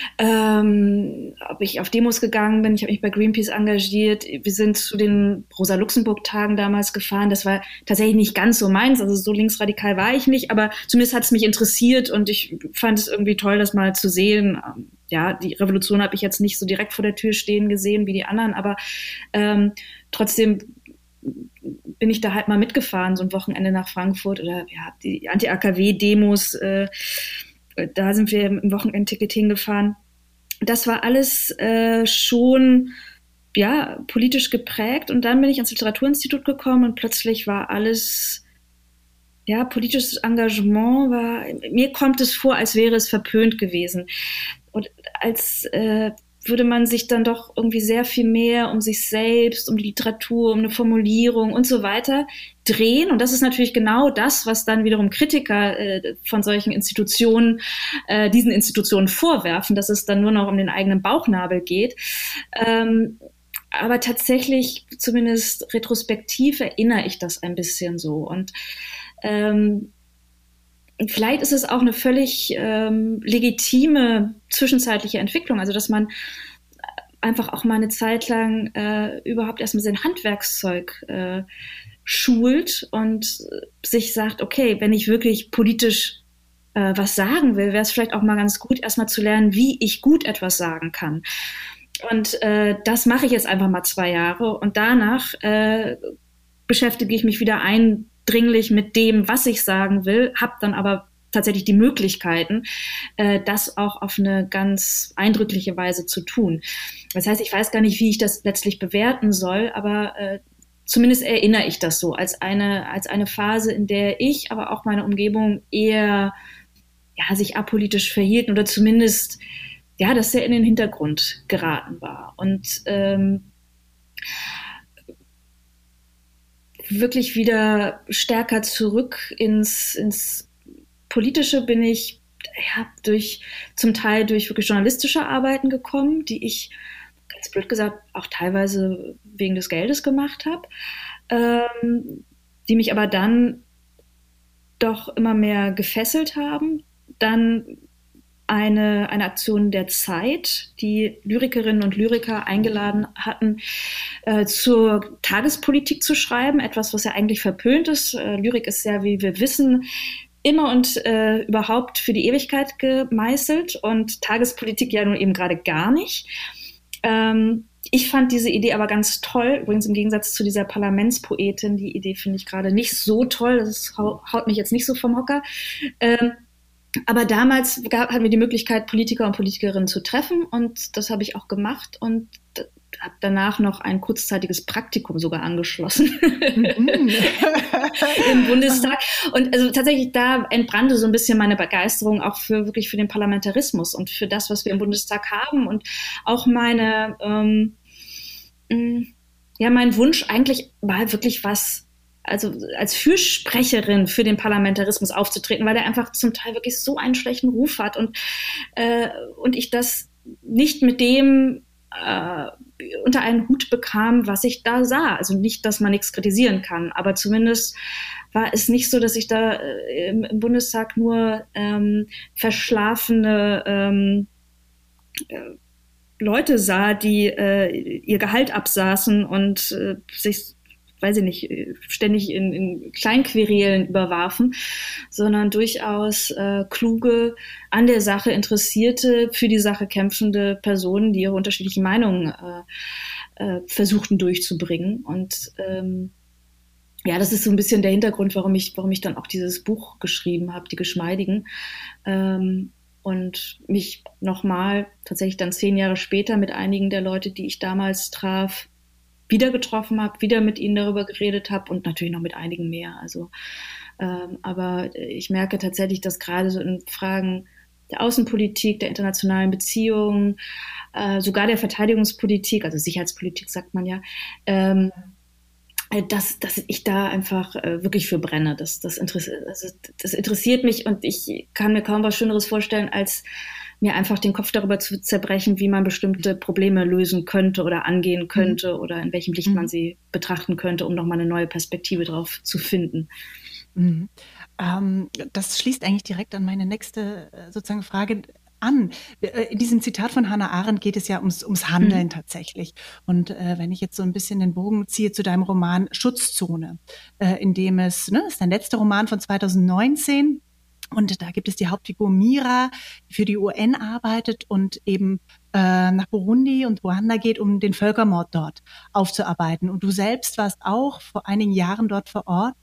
ob ich auf Demos gegangen bin, ich habe mich bei Greenpeace engagiert. Wir sind zu den Rosa-Luxemburg-Tagen damals gefahren. Das war tatsächlich nicht ganz so meins, also so linksradikal war ich nicht, aber zumindest hat es mich interessiert und ich fand es irgendwie toll, das mal zu sehen. Ja, die Revolution habe ich jetzt nicht so direkt vor der Tür stehen gesehen wie die anderen, aber trotzdem bin ich da halt mal mitgefahren, so ein Wochenende nach Frankfurt oder ja, die Anti-AKW-Demos, da sind wir im Wochenendticket hingefahren. Das war alles schon ja, politisch geprägt und dann bin ich ans Literaturinstitut gekommen und plötzlich war alles, ja, politisches Engagement war, mir kommt es vor, als wäre es verpönt gewesen und als würde man sich dann doch irgendwie sehr viel mehr um sich selbst, um die Literatur, um eine Formulierung und so weiter drehen. Und das ist natürlich genau das, was dann wiederum Kritiker von solchen Institutionen, diesen Institutionen vorwerfen, dass es dann nur noch um den eigenen Bauchnabel geht. Aber tatsächlich, zumindest retrospektiv, erinnere ich das ein bisschen so. Und vielleicht ist es auch eine völlig legitime zwischenzeitliche Entwicklung, also dass man einfach auch mal eine Zeit lang überhaupt erstmal sein Handwerkszeug schult und sich sagt, okay, wenn ich wirklich politisch was sagen will, wäre es vielleicht auch mal ganz gut, erstmal zu lernen, wie ich gut etwas sagen kann. Und das mache ich jetzt einfach mal 2 Jahre und danach beschäftige ich mich wieder eindringlich mit dem, was ich sagen will, habe dann aber tatsächlich die Möglichkeiten, das auch auf eine ganz eindrückliche Weise zu tun. Das heißt, ich weiß gar nicht, wie ich das letztlich bewerten soll, aber zumindest erinnere ich das so als eine Phase, in der ich, aber auch meine Umgebung eher ja, sich apolitisch verhielten oder zumindest ja, das sehr in den Hintergrund geraten war. Und wirklich wieder stärker zurück ins Politische bin ich ja, zum Teil durch wirklich journalistische Arbeiten gekommen, die ich, ganz blöd gesagt, auch teilweise wegen des Geldes gemacht habe, die mich aber dann doch immer mehr gefesselt haben. Dann eine Aktion der Zeit, die Lyrikerinnen und Lyriker eingeladen hatten, zur Tagespolitik zu schreiben, etwas, was ja eigentlich verpönt ist. Lyrik ist ja, wie wir wissen, immer und überhaupt für die Ewigkeit gemeißelt und Tagespolitik ja nun eben gerade gar nicht. Ich fand diese Idee aber ganz toll, übrigens im Gegensatz zu dieser Parlamentspoetin, die Idee finde ich gerade nicht so toll, das haut mich jetzt nicht so vom Hocker. Aber damals hatten wir die Möglichkeit, Politiker und Politikerinnen zu treffen und das habe ich auch gemacht und habe danach noch ein kurzzeitiges Praktikum sogar angeschlossen im Bundestag. Und also tatsächlich da entbrannte so ein bisschen meine Begeisterung auch wirklich für den Parlamentarismus und für das, was wir im Bundestag haben und auch mein Wunsch eigentlich war wirklich also als Fürsprecherin für den Parlamentarismus aufzutreten, weil er einfach zum Teil wirklich so einen schlechten Ruf hat und ich das nicht mit dem unter einen Hut bekam, was ich da sah. Also nicht, dass man nichts kritisieren kann, aber zumindest war es nicht so, dass ich da im Bundestag nur verschlafene Leute sah, die ihr Gehalt absaßen und sich, weiß ich nicht, ständig in Kleinquerelen überwarfen, sondern durchaus kluge, an der Sache interessierte, für die Sache kämpfende Personen, die ihre unterschiedlichen Meinungen versuchten durchzubringen. Und ja, das ist so ein bisschen der Hintergrund, warum ich dann auch dieses Buch geschrieben habe, Die Geschmeidigen. Und mich nochmal tatsächlich dann 10 Jahre später mit einigen der Leute, die ich damals traf, wieder getroffen habe, wieder mit ihnen darüber geredet habe und natürlich noch mit einigen mehr. Also, aber ich merke tatsächlich, dass gerade so in Fragen der Außenpolitik, der internationalen Beziehungen, sogar der Verteidigungspolitik, also Sicherheitspolitik sagt man ja, dass ich da einfach wirklich für brenne. Das interessiert mich und ich kann mir kaum was Schöneres vorstellen, als mir einfach den Kopf darüber zu zerbrechen, wie man bestimmte Probleme lösen könnte oder angehen könnte oder in welchem Licht man sie betrachten könnte, um nochmal eine neue Perspektive drauf zu finden. Das schließt eigentlich direkt an meine nächste sozusagen Frage an. In diesem Zitat von Hannah Arendt geht es ja ums Handeln tatsächlich. Und wenn ich jetzt so ein bisschen den Bogen ziehe zu deinem Roman Schutzzone, in dem ist dein letzter Roman von 2019. Und da gibt es die Hauptfigur Mira, die für die UN arbeitet und eben nach Burundi und Ruanda geht, um den Völkermord dort aufzuarbeiten. Und du selbst warst auch vor einigen Jahren dort vor Ort.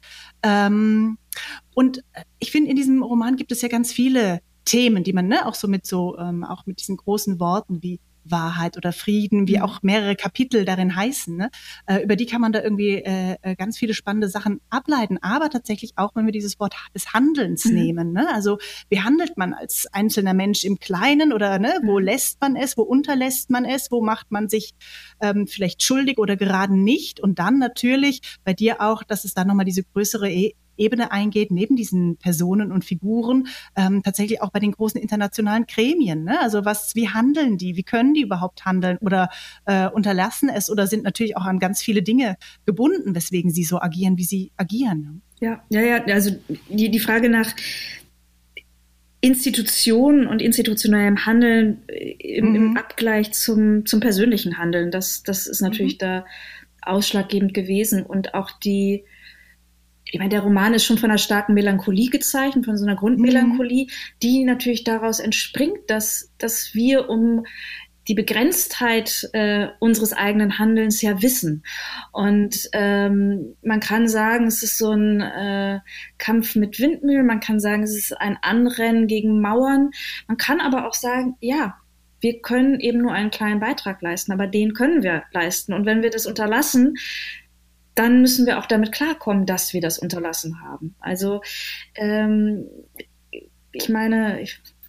Und ich finde, in diesem Roman gibt es ja ganz viele Themen, die man auch so auch mit diesen großen Worten wie Wahrheit oder Frieden, wie auch mehrere Kapitel darin heißen, über die kann man da irgendwie ganz viele spannende Sachen ableiten. Aber tatsächlich auch, wenn wir dieses Wort des Handelns nehmen, also wie handelt man als einzelner Mensch im Kleinen oder wo lässt man es, wo unterlässt man es, wo macht man sich vielleicht schuldig oder gerade nicht. Und dann natürlich bei dir auch, dass es dann nochmal diese größere Ebene eingeht, neben diesen Personen und Figuren, tatsächlich auch bei den großen internationalen Gremien. Also wie handeln die? Wie können die überhaupt handeln oder unterlassen es oder sind natürlich auch an ganz viele Dinge gebunden, weswegen sie so agieren, wie sie agieren? Ja, also die Frage nach Institutionen und institutionellem Handeln im Abgleich zum persönlichen Handeln, das ist natürlich da ausschlaggebend gewesen und auch ich meine, der Roman ist schon von einer starken Melancholie gezeichnet, von so einer Grundmelancholie, die natürlich daraus entspringt, dass wir um die Begrenztheit unseres eigenen Handelns ja wissen. Und man kann sagen, es ist so ein Kampf mit Windmühlen, man kann sagen, es ist ein Anrennen gegen Mauern, man kann aber auch sagen, ja, wir können eben nur einen kleinen Beitrag leisten, aber den können wir leisten. Und wenn wir das unterlassen, dann müssen wir auch damit klarkommen, dass wir das unterlassen haben. Also ich meine,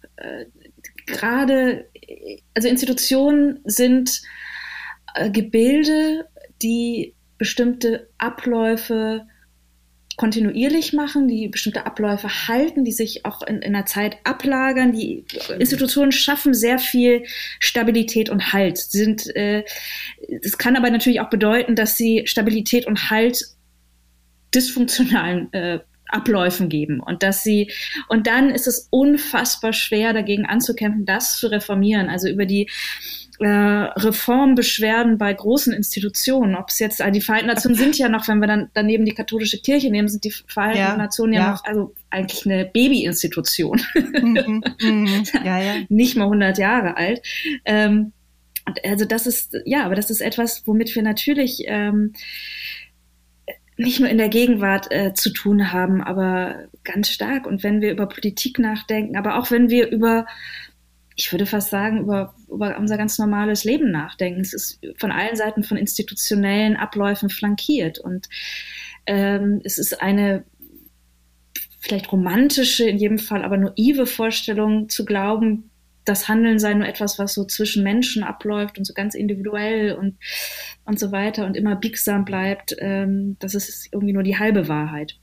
also Institutionen sind Gebilde, die bestimmte Abläufe kontinuierlich machen, die bestimmte Abläufe halten, die sich auch in einer Zeit ablagern. Die Institutionen schaffen sehr viel Stabilität und Halt. Das kann aber natürlich auch bedeuten, dass sie Stabilität und Halt dysfunktionalen Abläufen geben und dann ist es unfassbar schwer, dagegen anzukämpfen, das zu reformieren. Also über die Reformbeschwerden bei großen Institutionen, ob es jetzt, die Vereinten Nationen sind ja noch, wenn wir dann daneben die katholische Kirche nehmen, sind die Vereinten Nationen ja noch, also eigentlich eine Babyinstitution. Nicht mal 100 Jahre alt. Also das ist, aber das ist etwas, womit wir natürlich nicht nur in der Gegenwart zu tun haben, aber ganz stark. Und wenn wir über Politik nachdenken, aber auch wenn wir ich würde fast sagen, über unser ganz normales Leben nachdenken. Es ist von allen Seiten von institutionellen Abläufen flankiert. Und es ist eine vielleicht romantische, in jedem Fall aber naive Vorstellung zu glauben, das Handeln sei nur etwas, was so zwischen Menschen abläuft und so ganz individuell und so weiter und immer biegsam bleibt. Das ist irgendwie nur die halbe Wahrheit.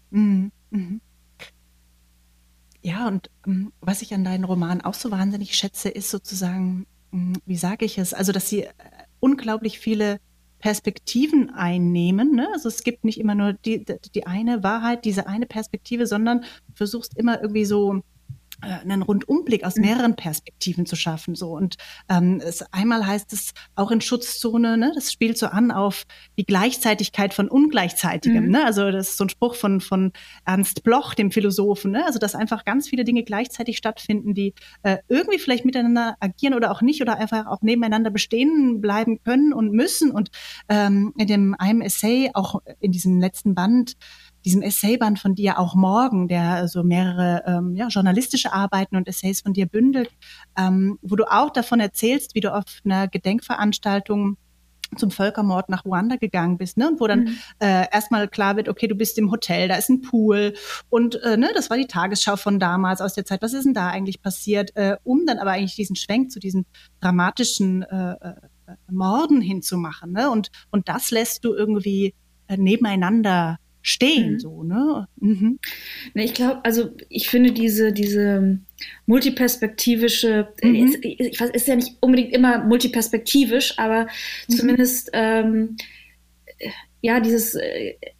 Ja, und was ich an deinen Roman auch so wahnsinnig schätze, ist sozusagen, wie sage ich es, also dass sie unglaublich viele Perspektiven einnehmen. Ne? Also es gibt nicht immer nur die eine Wahrheit, diese eine Perspektive, sondern du versuchst immer irgendwie so einen Rundumblick aus mehreren Perspektiven zu schaffen. So. Und einmal heißt es auch in Schutzzone, ne, das spielt so an auf die Gleichzeitigkeit von Ungleichzeitigem. Ne? Also das ist so ein Spruch von Ernst Bloch, dem Philosophen. Ne? Also dass einfach ganz viele Dinge gleichzeitig stattfinden, die irgendwie vielleicht miteinander agieren oder auch nicht oder einfach auch nebeneinander bestehen bleiben können und müssen. Und in einem Essay, auch in diesem letzten Band, diesem Essayband von dir auch morgen, der so mehrere journalistische Arbeiten und Essays von dir bündelt, wo du auch davon erzählst, wie du auf einer Gedenkveranstaltung zum Völkermord nach Ruanda gegangen bist, ne? Und wo dann erstmal klar wird, okay, du bist im Hotel, da ist ein Pool und das war die Tagesschau von damals aus der Zeit. Was ist denn da eigentlich passiert? Um dann aber eigentlich diesen Schwenk zu diesen dramatischen Morden hinzumachen, ne? Und das lässt du irgendwie nebeneinander stehen, so, ne? Ich glaube, also ich finde diese multiperspektivische, ist ja nicht unbedingt immer multiperspektivisch, aber zumindest, dieses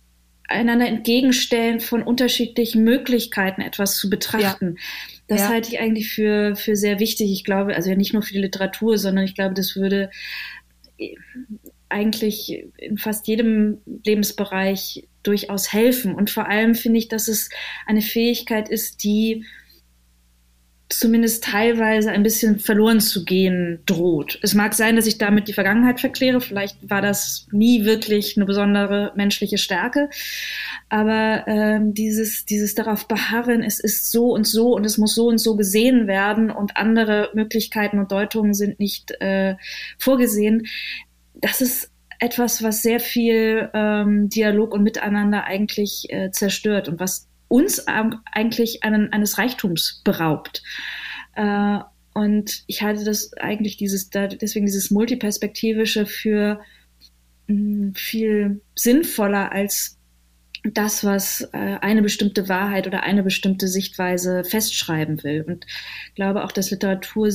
einander entgegenstellen von unterschiedlichen Möglichkeiten, etwas zu betrachten. Ja. Das halte ich eigentlich für sehr wichtig. Ich glaube, also ja nicht nur für die Literatur, sondern ich glaube, das würde eigentlich in fast jedem Lebensbereich durchaus helfen. Und vor allem finde ich, dass es eine Fähigkeit ist, die zumindest teilweise ein bisschen verloren zu gehen droht. Es mag sein, dass ich damit die Vergangenheit verkläre. Vielleicht war das nie wirklich eine besondere menschliche Stärke. Aber dieses darauf beharren, es ist so und es muss so und so gesehen werden und andere Möglichkeiten und Deutungen sind nicht vorgesehen, das ist etwas, was sehr viel Dialog und Miteinander eigentlich zerstört und was uns eigentlich eines Reichtums beraubt. Und ich halte das eigentlich deswegen dieses Multiperspektivische für viel sinnvoller als das, was eine bestimmte Wahrheit oder eine bestimmte Sichtweise festschreiben will. Und ich glaube auch, dass Literatur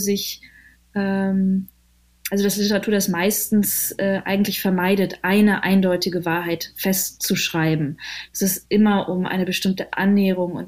das meistens eigentlich vermeidet, eine eindeutige Wahrheit festzuschreiben. Dass es immer um eine bestimmte Annäherung und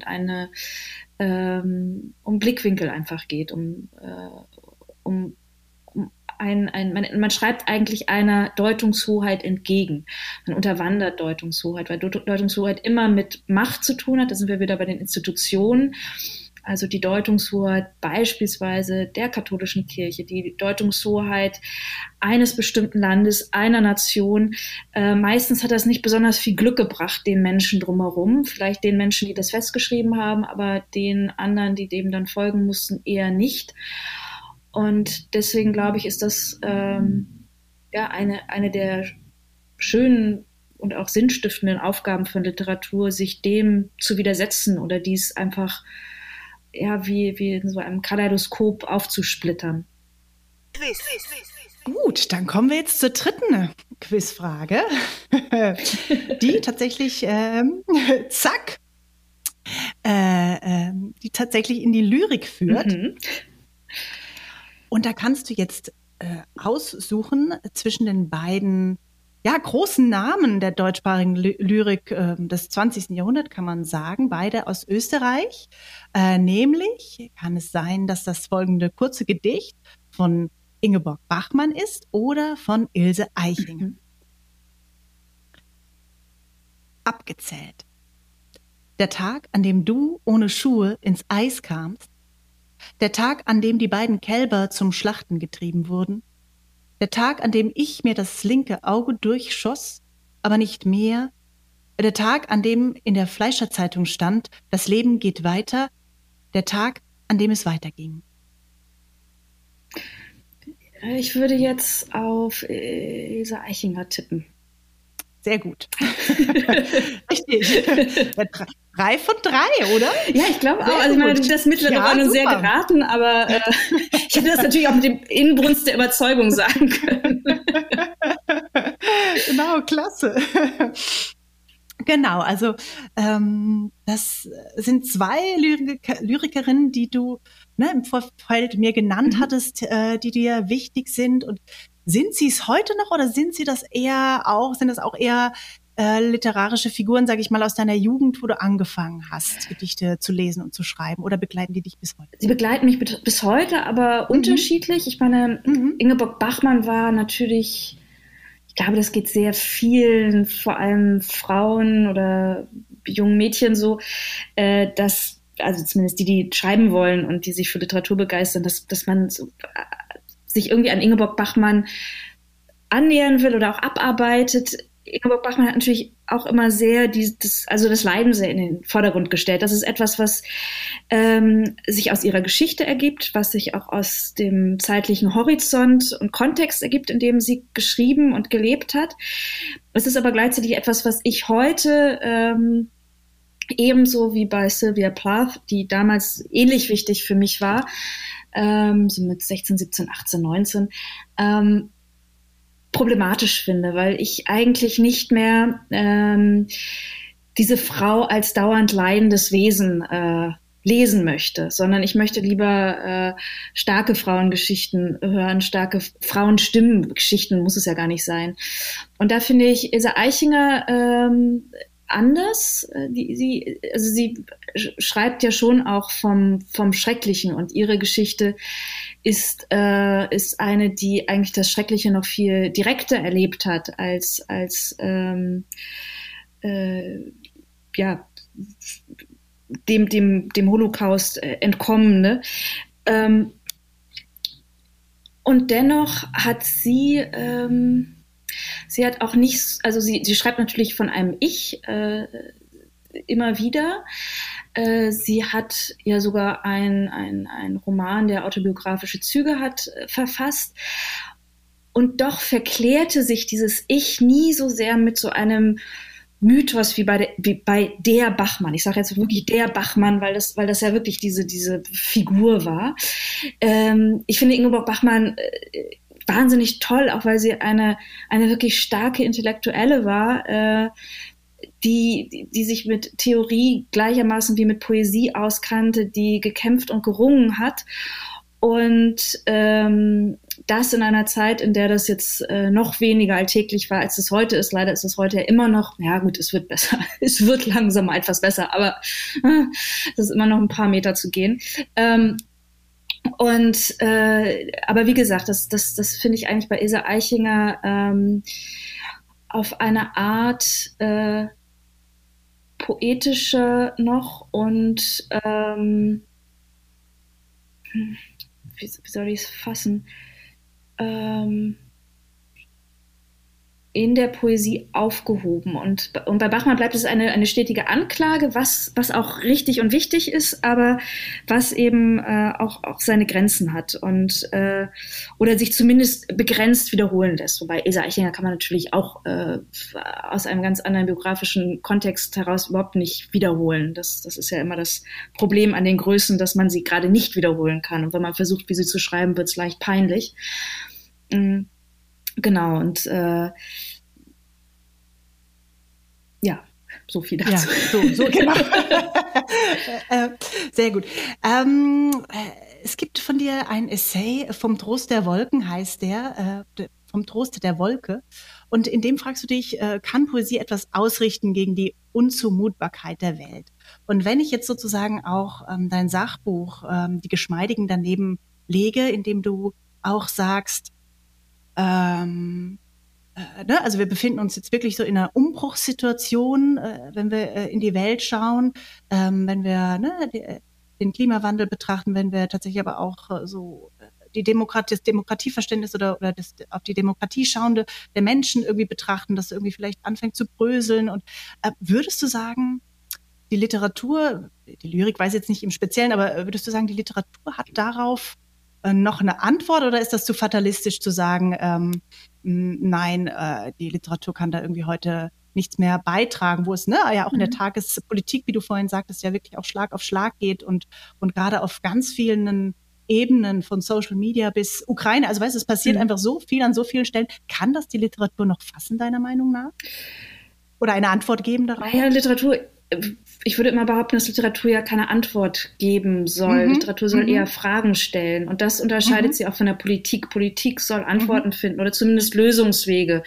um Blickwinkel einfach geht, man schreibt eigentlich einer Deutungshoheit entgegen. Man unterwandert Deutungshoheit, weil Deutungshoheit immer mit Macht zu tun hat. Da sind wir wieder bei den Institutionen. Also die Deutungshoheit beispielsweise der katholischen Kirche, die Deutungshoheit eines bestimmten Landes, einer Nation. Meistens hat das nicht besonders viel Glück gebracht, den Menschen drumherum. Vielleicht den Menschen, die das festgeschrieben haben, aber den anderen, die dem dann folgen mussten, eher nicht. Und deswegen glaube ich, ist das eine der schönen und auch sinnstiftenden Aufgaben von Literatur, sich dem zu widersetzen oder dies einfach wie in so einem Kaleidoskop aufzusplittern. Gut, dann kommen wir jetzt zur dritten Quizfrage, die tatsächlich die tatsächlich in die Lyrik führt. Mhm. Und da kannst du jetzt aussuchen zwischen den beiden großen Namen der deutschsprachigen Lyrik des 20. Jahrhunderts, kann man sagen, beide aus Österreich. Nämlich kann es sein, dass das folgende kurze Gedicht von Ingeborg Bachmann ist oder von Ilse Aichinger. Mhm. Abgezählt. Der Tag, an dem du ohne Schuhe ins Eis kamst. Der Tag, an dem die beiden Kälber zum Schlachten getrieben wurden. Der Tag, an dem ich mir das linke Auge durchschoss, aber nicht mehr. Der Tag, an dem in der Fleischerzeitung stand, das Leben geht weiter. Der Tag, an dem es weiterging. Ich würde jetzt auf Ilse Aichinger tippen. Sehr gut. Richtig. 3 von 3, oder? Ja, ich glaube auch. Also ich meine, das mittlere war nur sehr geraten, aber ich hätte das natürlich auch mit dem Inbrunst der Überzeugung sagen können. Genau, klasse. Genau, also das sind 2 Lyrikerinnen, die du im Vorfeld mir genannt hattest, die dir wichtig sind. Und sind sie es heute noch oder sind das auch eher literarische Figuren, sage ich mal, aus deiner Jugend, wo du angefangen hast, Gedichte zu lesen und zu schreiben, oder begleiten die dich bis heute? Sie begleiten mich bis heute, aber unterschiedlich. Ich meine, Ingeborg Bachmann war natürlich, ich glaube, das geht sehr vielen, vor allem Frauen oder jungen Mädchen so, dass, also zumindest die schreiben wollen und die sich für Literatur begeistern, dass man sich irgendwie an Ingeborg Bachmann annähern will oder auch abarbeitet. Ingeborg Bachmann hat natürlich auch immer sehr das Leiden sehr in den Vordergrund gestellt. Das ist etwas, was sich aus ihrer Geschichte ergibt, was sich auch aus dem zeitlichen Horizont und Kontext ergibt, in dem sie geschrieben und gelebt hat. Es ist aber gleichzeitig etwas, was ich heute ebenso wie bei Sylvia Plath, die damals ähnlich wichtig für mich war, so mit 16, 17, 18, 19, problematisch finde, weil ich eigentlich nicht mehr diese Frau als dauernd leidendes Wesen lesen möchte, sondern ich möchte lieber starke Frauengeschichten hören, starke Frauenstimmengeschichten muss es ja gar nicht sein. Und da finde ich Ilse Aichinger anders. Sie schreibt ja schon auch vom Schrecklichen, und ihre Geschichte ist eine, die eigentlich das Schreckliche noch viel direkter erlebt hat als dem Holocaust entkommene. Und dennoch hat sie hat auch nicht, also sie schreibt natürlich von einem Ich immer wieder. Sie hat ja sogar einen Roman, der autobiografische Züge hat, verfasst. Und doch verklärte sich dieses Ich nie so sehr mit so einem Mythos wie bei der Bachmann. Ich sage jetzt wirklich der Bachmann, weil das ja wirklich diese Figur war. Ich finde Ingeborg Bachmann wahnsinnig toll, auch weil sie eine wirklich starke Intellektuelle war, die sich mit Theorie gleichermaßen wie mit Poesie auskannte, die gekämpft und gerungen hat. Und das in einer Zeit, in der das jetzt noch weniger alltäglich war, als es heute ist. Leider ist es heute ja immer noch, ja gut, es wird besser. Es wird langsam etwas besser, aber es ist immer noch ein paar Meter zu gehen. Aber wie gesagt, das finde ich eigentlich bei Ilse Aichinger auf eine Art poetischer noch und wie soll ich es fassen? In der Poesie aufgehoben. Und bei Bachmann bleibt es eine stetige Anklage, was auch richtig und wichtig ist, aber was eben auch seine Grenzen hat und oder sich zumindest begrenzt wiederholen lässt. Wobei Ilse Aichinger kann man natürlich auch aus einem ganz anderen biografischen Kontext heraus überhaupt nicht wiederholen. Das ist ja immer das Problem an den Größen, dass man sie gerade nicht wiederholen kann. Und wenn man versucht, wie sie zu schreiben, wird es leicht peinlich. Genau, und so viel dazu. Ja, so genau. Sehr gut. Es gibt von dir ein Essay, Vom Trost der Wolken heißt der, vom Trost der Wolke. Und in dem fragst du dich, kann Poesie etwas ausrichten gegen die Unzumutbarkeit der Welt? Und wenn ich jetzt sozusagen auch dein Sachbuch, Die Geschmeidigen, daneben lege, indem du auch sagst, also wir befinden uns jetzt wirklich so in einer Umbruchssituation, wenn wir in die Welt schauen, wenn wir den Klimawandel betrachten, wenn wir tatsächlich aber auch so das Demokratieverständnis oder auf die Demokratie schauende der Menschen irgendwie betrachten, das irgendwie vielleicht anfängt zu bröseln. Und würdest du sagen, die Literatur, die Lyrik weiß ich jetzt nicht im Speziellen, aber würdest du sagen, die Literatur hat darauf noch eine Antwort, oder ist das zu fatalistisch zu sagen, nein, die Literatur kann da irgendwie heute nichts mehr beitragen, wo es ja auch in der Tagespolitik, wie du vorhin sagtest, ja wirklich auch Schlag auf Schlag geht und gerade auf ganz vielen Ebenen von Social Media bis Ukraine, also weißt du, es passiert einfach so viel an so vielen Stellen. Kann das die Literatur noch fassen, deiner Meinung nach? Oder eine Antwort geben darauf? Ja, Literatur, ich würde immer behaupten, dass Literatur ja keine Antwort geben soll. Literatur soll eher Fragen stellen. Und das unterscheidet sie auch von der Politik. Politik soll Antworten finden oder zumindest Lösungswege.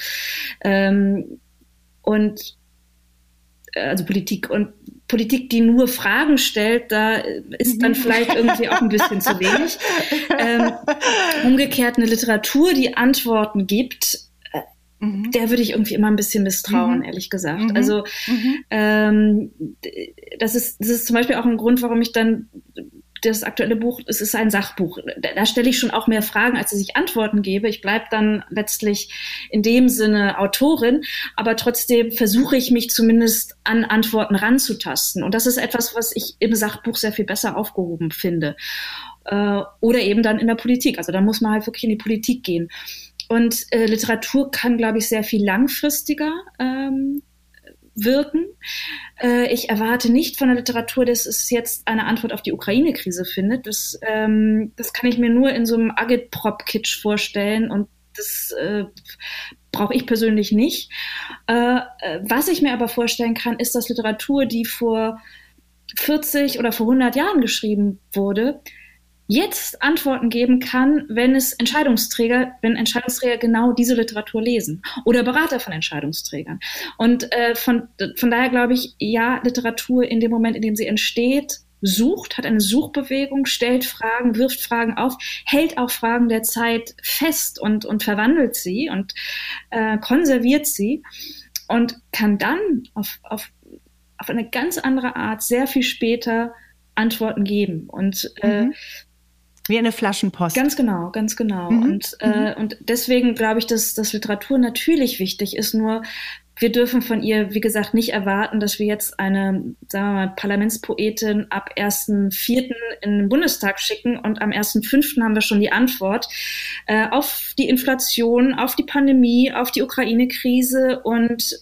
Also Politik, die nur Fragen stellt, da ist dann vielleicht irgendwie auch ein bisschen zu wenig. Umgekehrt eine Literatur, die Antworten gibt, der würde ich irgendwie immer ein bisschen misstrauen, ehrlich gesagt. Also das ist zum Beispiel auch ein Grund, warum ich dann das aktuelle Buch, es ist ein Sachbuch, da stelle ich schon auch mehr Fragen, als ich Antworten gebe. Ich bleibe dann letztlich in dem Sinne Autorin, aber trotzdem versuche ich mich zumindest an Antworten ranzutasten. Und das ist etwas, was ich im Sachbuch sehr viel besser aufgehoben finde. Oder eben dann in der Politik. Also da muss man halt wirklich in die Politik gehen. Und Literatur kann, glaube ich, sehr viel langfristiger wirken. Ich erwarte nicht von der Literatur, dass es jetzt eine Antwort auf die Ukraine-Krise findet. Das kann ich mir nur in so einem Agitprop-Kitsch vorstellen, und das brauche ich persönlich nicht. Was ich mir aber vorstellen kann, ist, dass Literatur, die vor 40 oder vor 100 Jahren geschrieben wurde, jetzt Antworten geben kann, wenn Entscheidungsträger genau diese Literatur lesen oder Berater von Entscheidungsträgern. Und von daher glaube ich, ja, Literatur in dem Moment, in dem sie entsteht, sucht, hat eine Suchbewegung, stellt Fragen, wirft Fragen auf, hält auch Fragen der Zeit fest und verwandelt sie und konserviert sie und kann dann auf eine ganz andere Art sehr viel später Antworten geben. Und wie eine Flaschenpost. Ganz genau. Und deswegen glaube ich, dass Literatur natürlich wichtig ist, nur wir dürfen von ihr, wie gesagt, nicht erwarten, dass wir jetzt eine, sagen wir mal, Parlamentspoetin ab 1.4. in den Bundestag schicken und am 1.5. haben wir schon die Antwort auf die Inflation, auf die Pandemie, auf die Ukraine-Krise und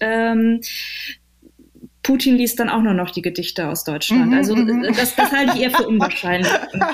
Putin liest dann auch nur noch die Gedichte aus Deutschland. Also das halte ich eher für unwahrscheinlich.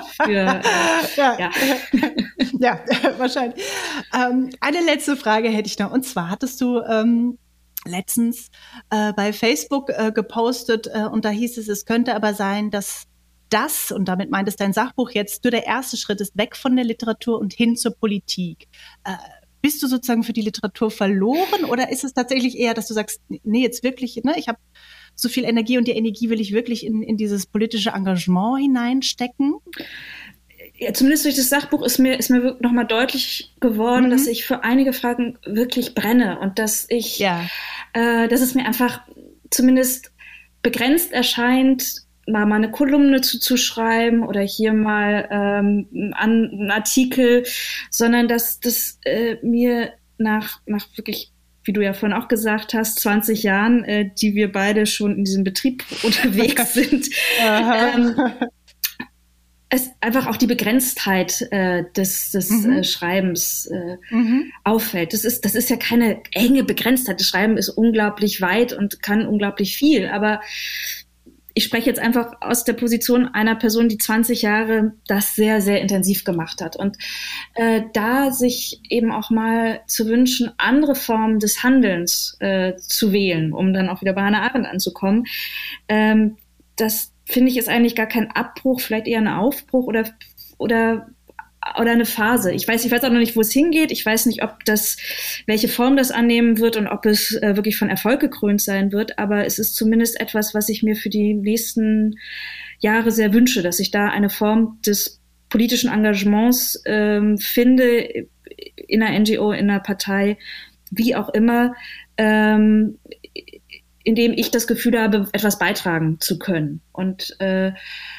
Ja, wahrscheinlich. Eine letzte Frage hätte ich noch. Und zwar hattest du letztens bei Facebook gepostet und da hieß es könnte aber sein, dass das, und damit meint es dein Sachbuch jetzt, nur der erste Schritt ist, weg von der Literatur und hin zur Politik. Bist du sozusagen für die Literatur verloren oder ist es tatsächlich eher, dass du sagst, nee, jetzt wirklich, ne, ich habe so viel Energie und die Energie will ich wirklich in dieses politische Engagement hineinstecken? Ja, zumindest durch das Sachbuch ist mir nochmal deutlich geworden, dass ich für einige Fragen wirklich brenne und dass es mir einfach zumindest begrenzt erscheint, mal eine Kolumne zu schreiben oder hier mal einen Artikel, sondern dass das mir nach wirklich, wie du ja vorhin auch gesagt hast, 20 Jahren, die wir beide schon in diesem Betrieb unterwegs sind, es einfach auch die Begrenztheit des Schreibens auffällt. Das ist ja keine enge Begrenztheit. Das Schreiben ist unglaublich weit und kann unglaublich viel. Aber ich spreche jetzt einfach aus der Position einer Person, die 20 Jahre das sehr, sehr intensiv gemacht hat. Und da sich eben auch mal zu wünschen, andere Formen des Handelns zu wählen, um dann auch wieder bei Hannah Arendt anzukommen, das finde ich ist eigentlich gar kein Abbruch, vielleicht eher ein Aufbruch oder eine Phase. Ich weiß auch noch nicht, wo es hingeht. Ich weiß nicht, welche Form das annehmen wird und ob es wirklich von Erfolg gekrönt sein wird. Aber es ist zumindest etwas, was ich mir für die nächsten Jahre sehr wünsche, dass ich da eine Form des politischen Engagements finde, in einer NGO, in einer Partei, wie auch immer, indem ich das Gefühl habe, etwas beitragen zu können. Und wie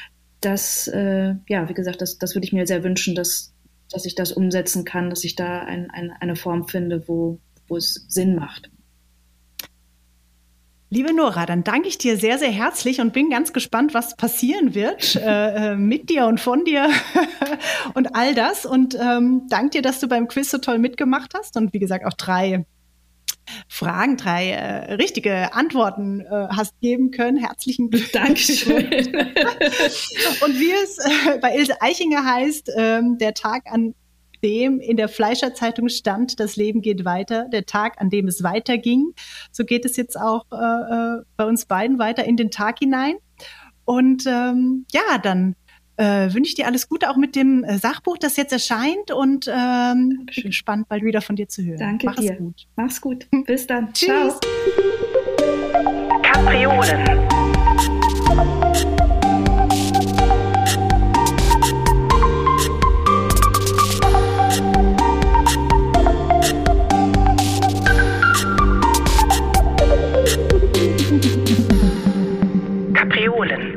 gesagt, das würde ich mir sehr wünschen, dass ich das umsetzen kann, dass ich da eine Form finde, wo es Sinn macht. Liebe Nora, dann danke ich dir sehr, sehr herzlich und bin ganz gespannt, was passieren wird mit dir und von dir und all das. Und danke dir, dass du beim Quiz so toll mitgemacht hast und wie gesagt auch 3 richtige Antworten hast geben können. Herzlichen Glückwunsch. Dankeschön. Und wie es bei Ilse Aichinger heißt, der Tag, an dem in der Fleischer Zeitung stand, das Leben geht weiter, der Tag, an dem es weiterging. So geht es jetzt auch bei uns beiden weiter in den Tag hinein. Und dann wünsche ich dir alles Gute, auch mit dem Sachbuch, das jetzt erscheint und bin gespannt, bald wieder von dir zu hören. Danke dir. Mach's gut. Mach's gut. Bis dann. Tschüss. Ciao. Kapriolen. Kapriolen.